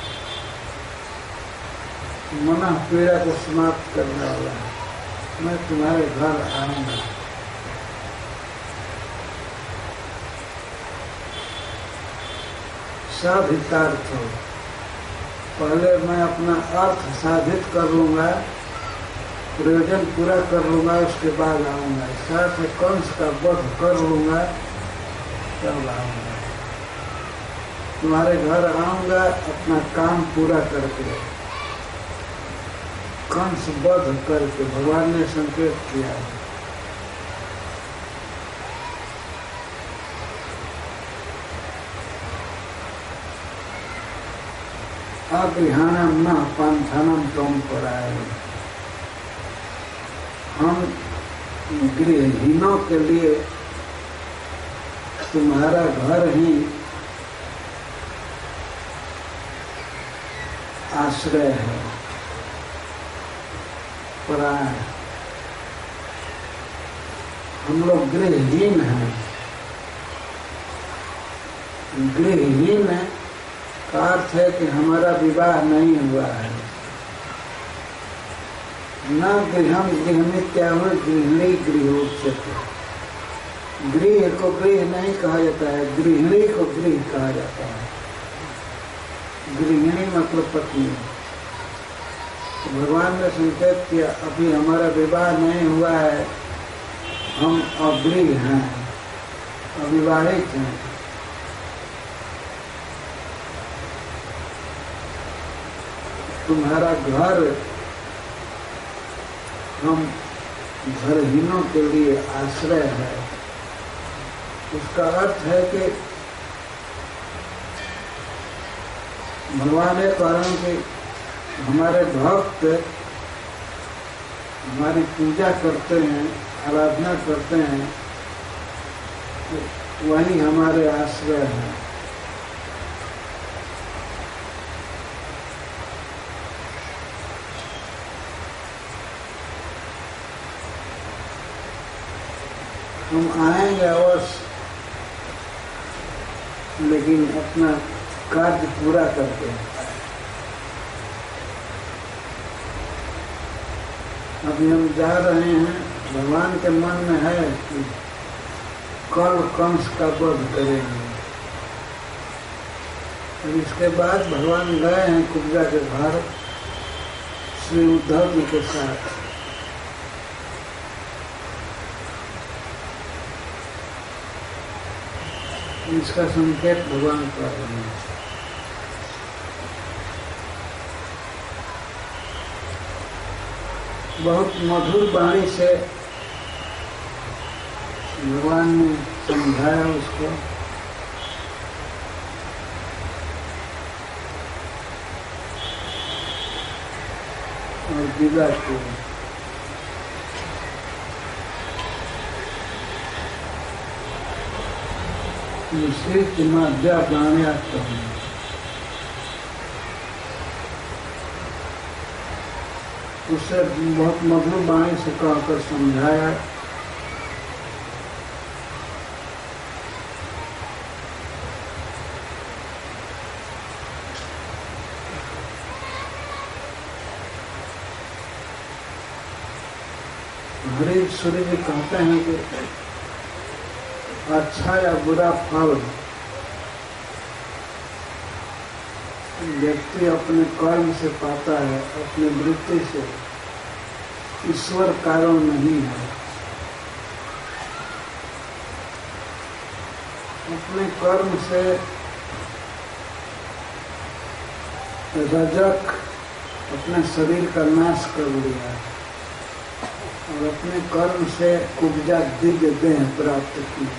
मन पीड़ा को समाप्त करने वाला है। मैं तुम्हारे घर आऊंगा। साधितार्थ, पहले मैं अपना अर्थ साधित कर लूंगा, प्रयोजन पूरा कर लूंगा, उसके बाद आऊंगा। साथ में कंस का वध कर लूंगा, तब आऊंगा। तुम्हारे घर आऊंगा अपना काम पूरा करके, कंस वध करके। भगवान ने संकेत किया है। अगृहाणम न पंथनम तम पराय, हम गृहहीनों के लिए तुम्हारा घर ही आश्रय है, पराय। हम लोग गृहहीन हैं। गृहहीन है का अर्थ है कि हमारा विवाह नहीं हुआ है। न गृहम गृहणी क्या हो, गृहिणी गृहोच्चते। गृह को गृह नहीं कहा जाता है, गृहिणी को गृह कहा जाता है। गृहिणी मतलब पत्नी। तो भगवान ने संकेत किया, अभी हमारा विवाह नहीं हुआ है, हम अगृह हैं, अविवाहित हैं। तुम्हारा घर हम घरहीनों के लिए आश्रय है। उसका अर्थ है कि भगवान ये कारण कि हमारे भक्त हमारी पूजा करते हैं, आराधना करते हैं, तो वही हमारे आश्रय है। हम आएंगे अवश्य, लेकिन अपना कार्य पूरा करते हैं। अभी हम जा रहे हैं, भगवान के मन में है कि कल कंस का वध करेंगे। और इसके बाद भगवान गए हैं कुब्जा के घर श्री उद्धव जी के साथ। इसका संकेत भगवान कर रहे हैं। बहुत मधुर वाणी से भगवान ने समझाया उसको। और विदा किया। निश्चित मध्या प्राणिया कहूँ उससे बहुत मधुर वाणी से कहकर समझाया। हरीश सूर्य जी कहते हैं कि अच्छा या बुरा फल व्यक्ति अपने कर्म से पाता है, अपनी वृत्ति से। ईश्वर कारण नहीं है। अपने कर्म से रजक अपने शरीर का नाश कर लिया और अपने कर्म से उपजा दिव्य देह प्राप्त की।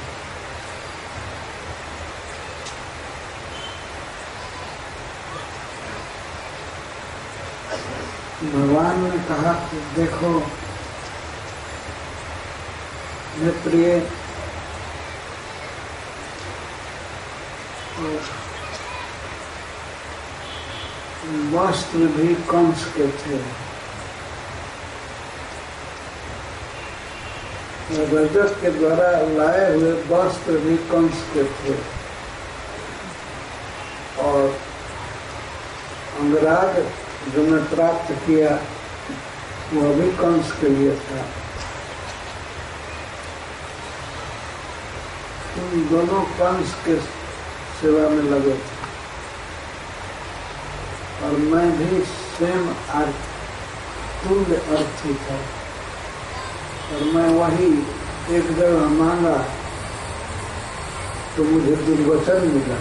भगवान ने कहा कि देखो हे प्रिय, वस्त्र भी कंस के थे, रजत के द्वारा लाए हुए वस्त्र भी कंस के थे और अंगराग जो मैं प्राप्त किया वह भी कंस के लिए था। तुम दोनों कंस के सेवा में लगे थे और मैं भी स्वयं तुल्य अर्थी था और मैं वही एक जगह मांगा तो मुझे दुर्वचन मिला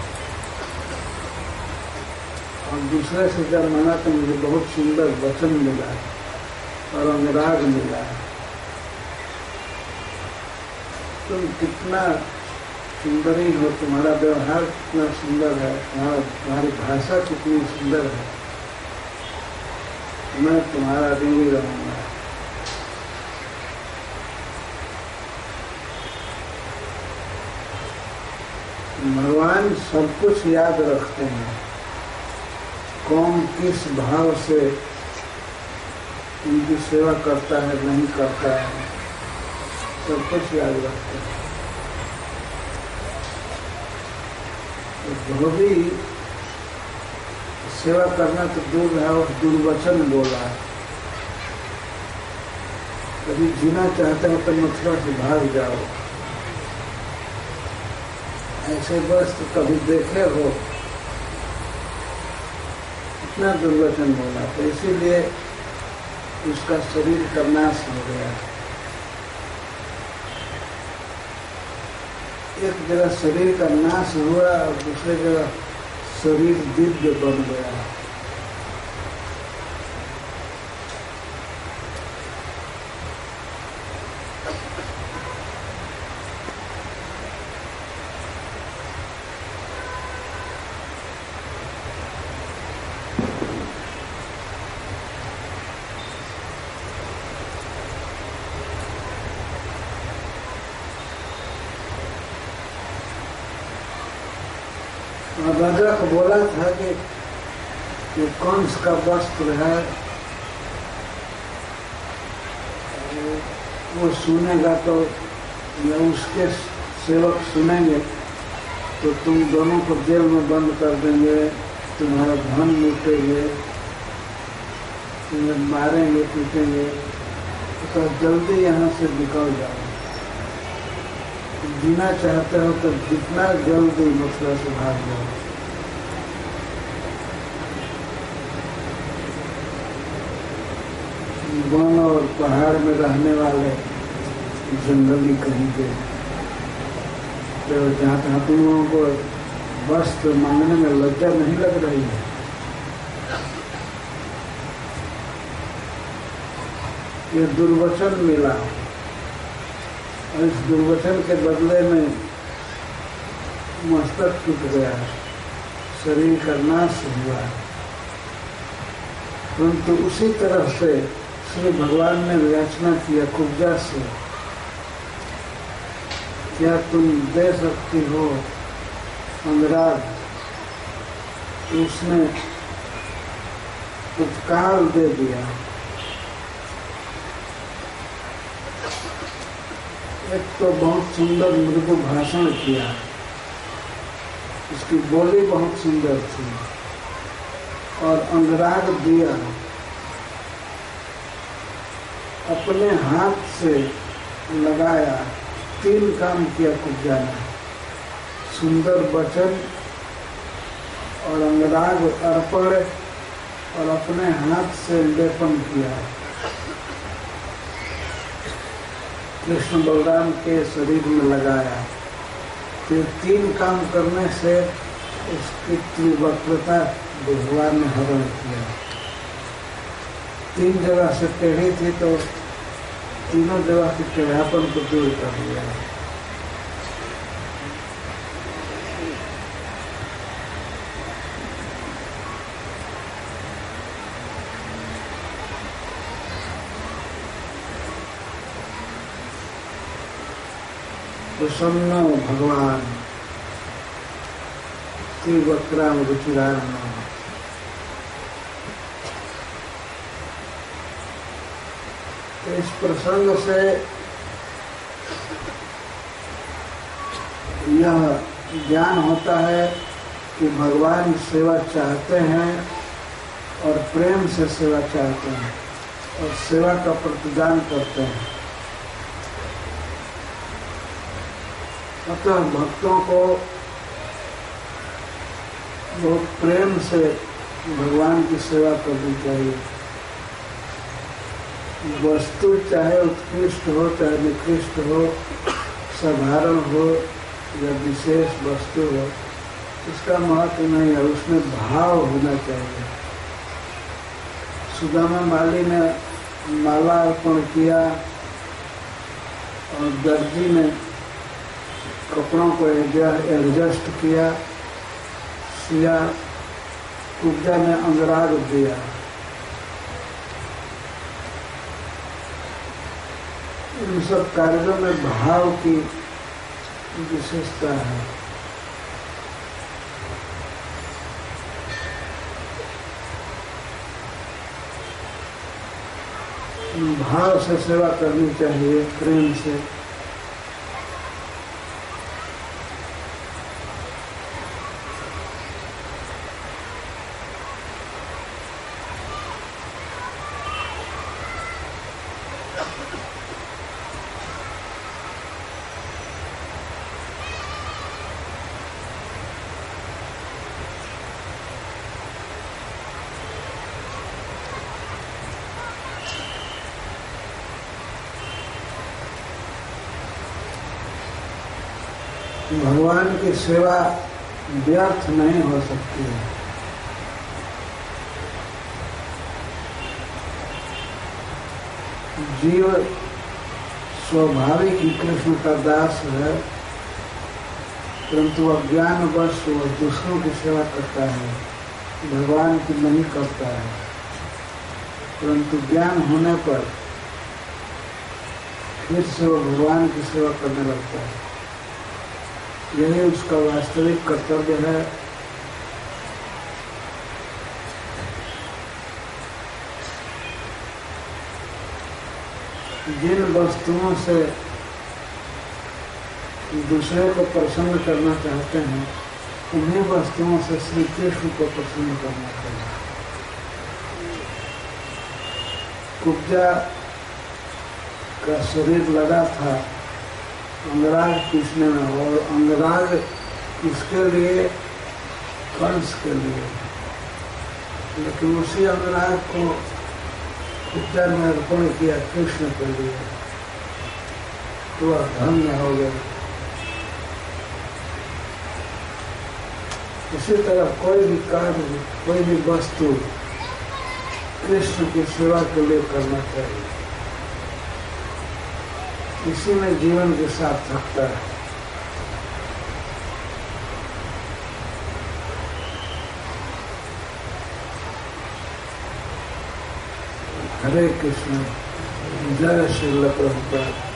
और दूसरे से जब मांगा तो मुझे बहुत सुंदर वचन मिला और अनुराग मिला। तुम कितना सुंदरी हो, तुम्हारा व्यवहार कितना सुंदर है, तुम्हारा तुम्हारी भाषा कितनी सुंदर है, मैं तुम्हारा ऋणी रहूंगा। भगवान सब कुछ याद रखते हैं, कौन किस भाव से उनकी सेवा करता है नहीं करता है, सब कुछ याद रखते हैं। तो भी सेवा करना तो दूर है और दुर्वचन बोला। कभी जीना चाहते हो तो मथुरा से भाग जाओ, ऐसे वस्तु कभी देखे हो, इतना दुर्वचन बोला। तो इसीलिए उसका शरीर का नाश हो गया। एक जगह शरीर का नाश हुआ और दूसरी जगह शरीर दिव्य बन गया। राजा को बोला था कि ये कंस का वस्त्र है, वो सुनेगा तो या उसके सेवक सुनेंगे तो तुम दोनों को जेल में बंद कर देंगे, तुम्हारा धन लूटेंगे, तुम्हें मारेंगे पीटेंगे, तो जल्दी यहाँ से निकल जाओ। जीना चाहते हो तो जितना जल्दी मथुरा से भाग जाओ। वन और पहाड़ में रहने वाले जंगली कहीं के तो जहाँ तहाँ तुम लोगों को वस्त्र मांगने में लज्जा नहीं लग रही है। ये दुर्वचन मिला और इस दुर्वचन के बदले में मस्तक टूट गया, शरीर का नाश हुआ। परंतु उसी तरह से श्री भगवान ने याचना किया कुब्जा से, क्या तुम दे सकती हो अंगराग? तो उसने उत्काल दे दिया। एक तो बहुत सुंदर मृदु भाषण किया, उसकी बोली बहुत सुंदर थी, और अंगराग दिया। अपने हाथ से लगाया, तीन काम किया कुब्जा ने, सुंदर वचन और अंगराग अर्पण और अपने हाथ से लेपन किया कृष्ण बलराम के शरीर में लगाया। फिर तीन काम करने से उसकी त्रिवक्रता भगवान ने हरण किया। तीन जगह से टेढ़ी थी तो तीनों जगह की टेढ़ापन को दूर कर दिया। प्रसन्न भगवान त्रिवक्राम रुचिराम। तो इस प्रसंग से यह ज्ञान होता है कि भगवान सेवा चाहते हैं और प्रेम से सेवा चाहते हैं और सेवा का प्रतिदान करते हैं। अतः भक्तों को बहुत प्रेम से भगवान की सेवा करनी चाहिए। वस्तु चाहे उत्कृष्ट हो चाहे निकृष्ट हो, साधारण हो या विशेष वस्तु हो, इसका महत्व नहीं है, उसमें भाव होना चाहिए। सुदामा माली ने माला अर्पण किया और दर्जी ने कपड़ों को एडजस्ट किया, सिया कुब्जा ने अंगराग दिया। इन सब कार्यों में भाव की विशेषता है। भाव से सेवा करनी चाहिए, प्रेम से। भगवान की सेवा व्यर्थ नहीं हो सकती है। जीव स्वाभाविक ही कृष्ण का दास है, परंतु अज्ञानवश वह दूसरों की सेवा करता है, भगवान की नहीं करता है। परंतु ज्ञान होने पर फिर से वह भगवान की सेवा करने लगता है। यही उसका वास्तविक कर्तव्य है। जिन वस्तुओं से दूसरे को प्रसन्न करना चाहते हैं, उन्हीं वस्तुओं से श्री कृष्ण को प्रसन्न करना चाहिए। कुब्जा का शरीर लगा था अंगराग पीसने में, और अंगराग किसके लिए? कंस के लिए। लेकिन उसी अंगराग को कुब्जा ने अर्पण किया कृष्ण के लिए, तो वह धन्य हो गया। इसी तरह कोई भी कार्य, कोई भी वस्तु कृष्ण की सेवा के लिए करना चाहिए। इसी में जीवन के साथ रखता है। हरे कृष्ण, जय श्री प्रभुपाद।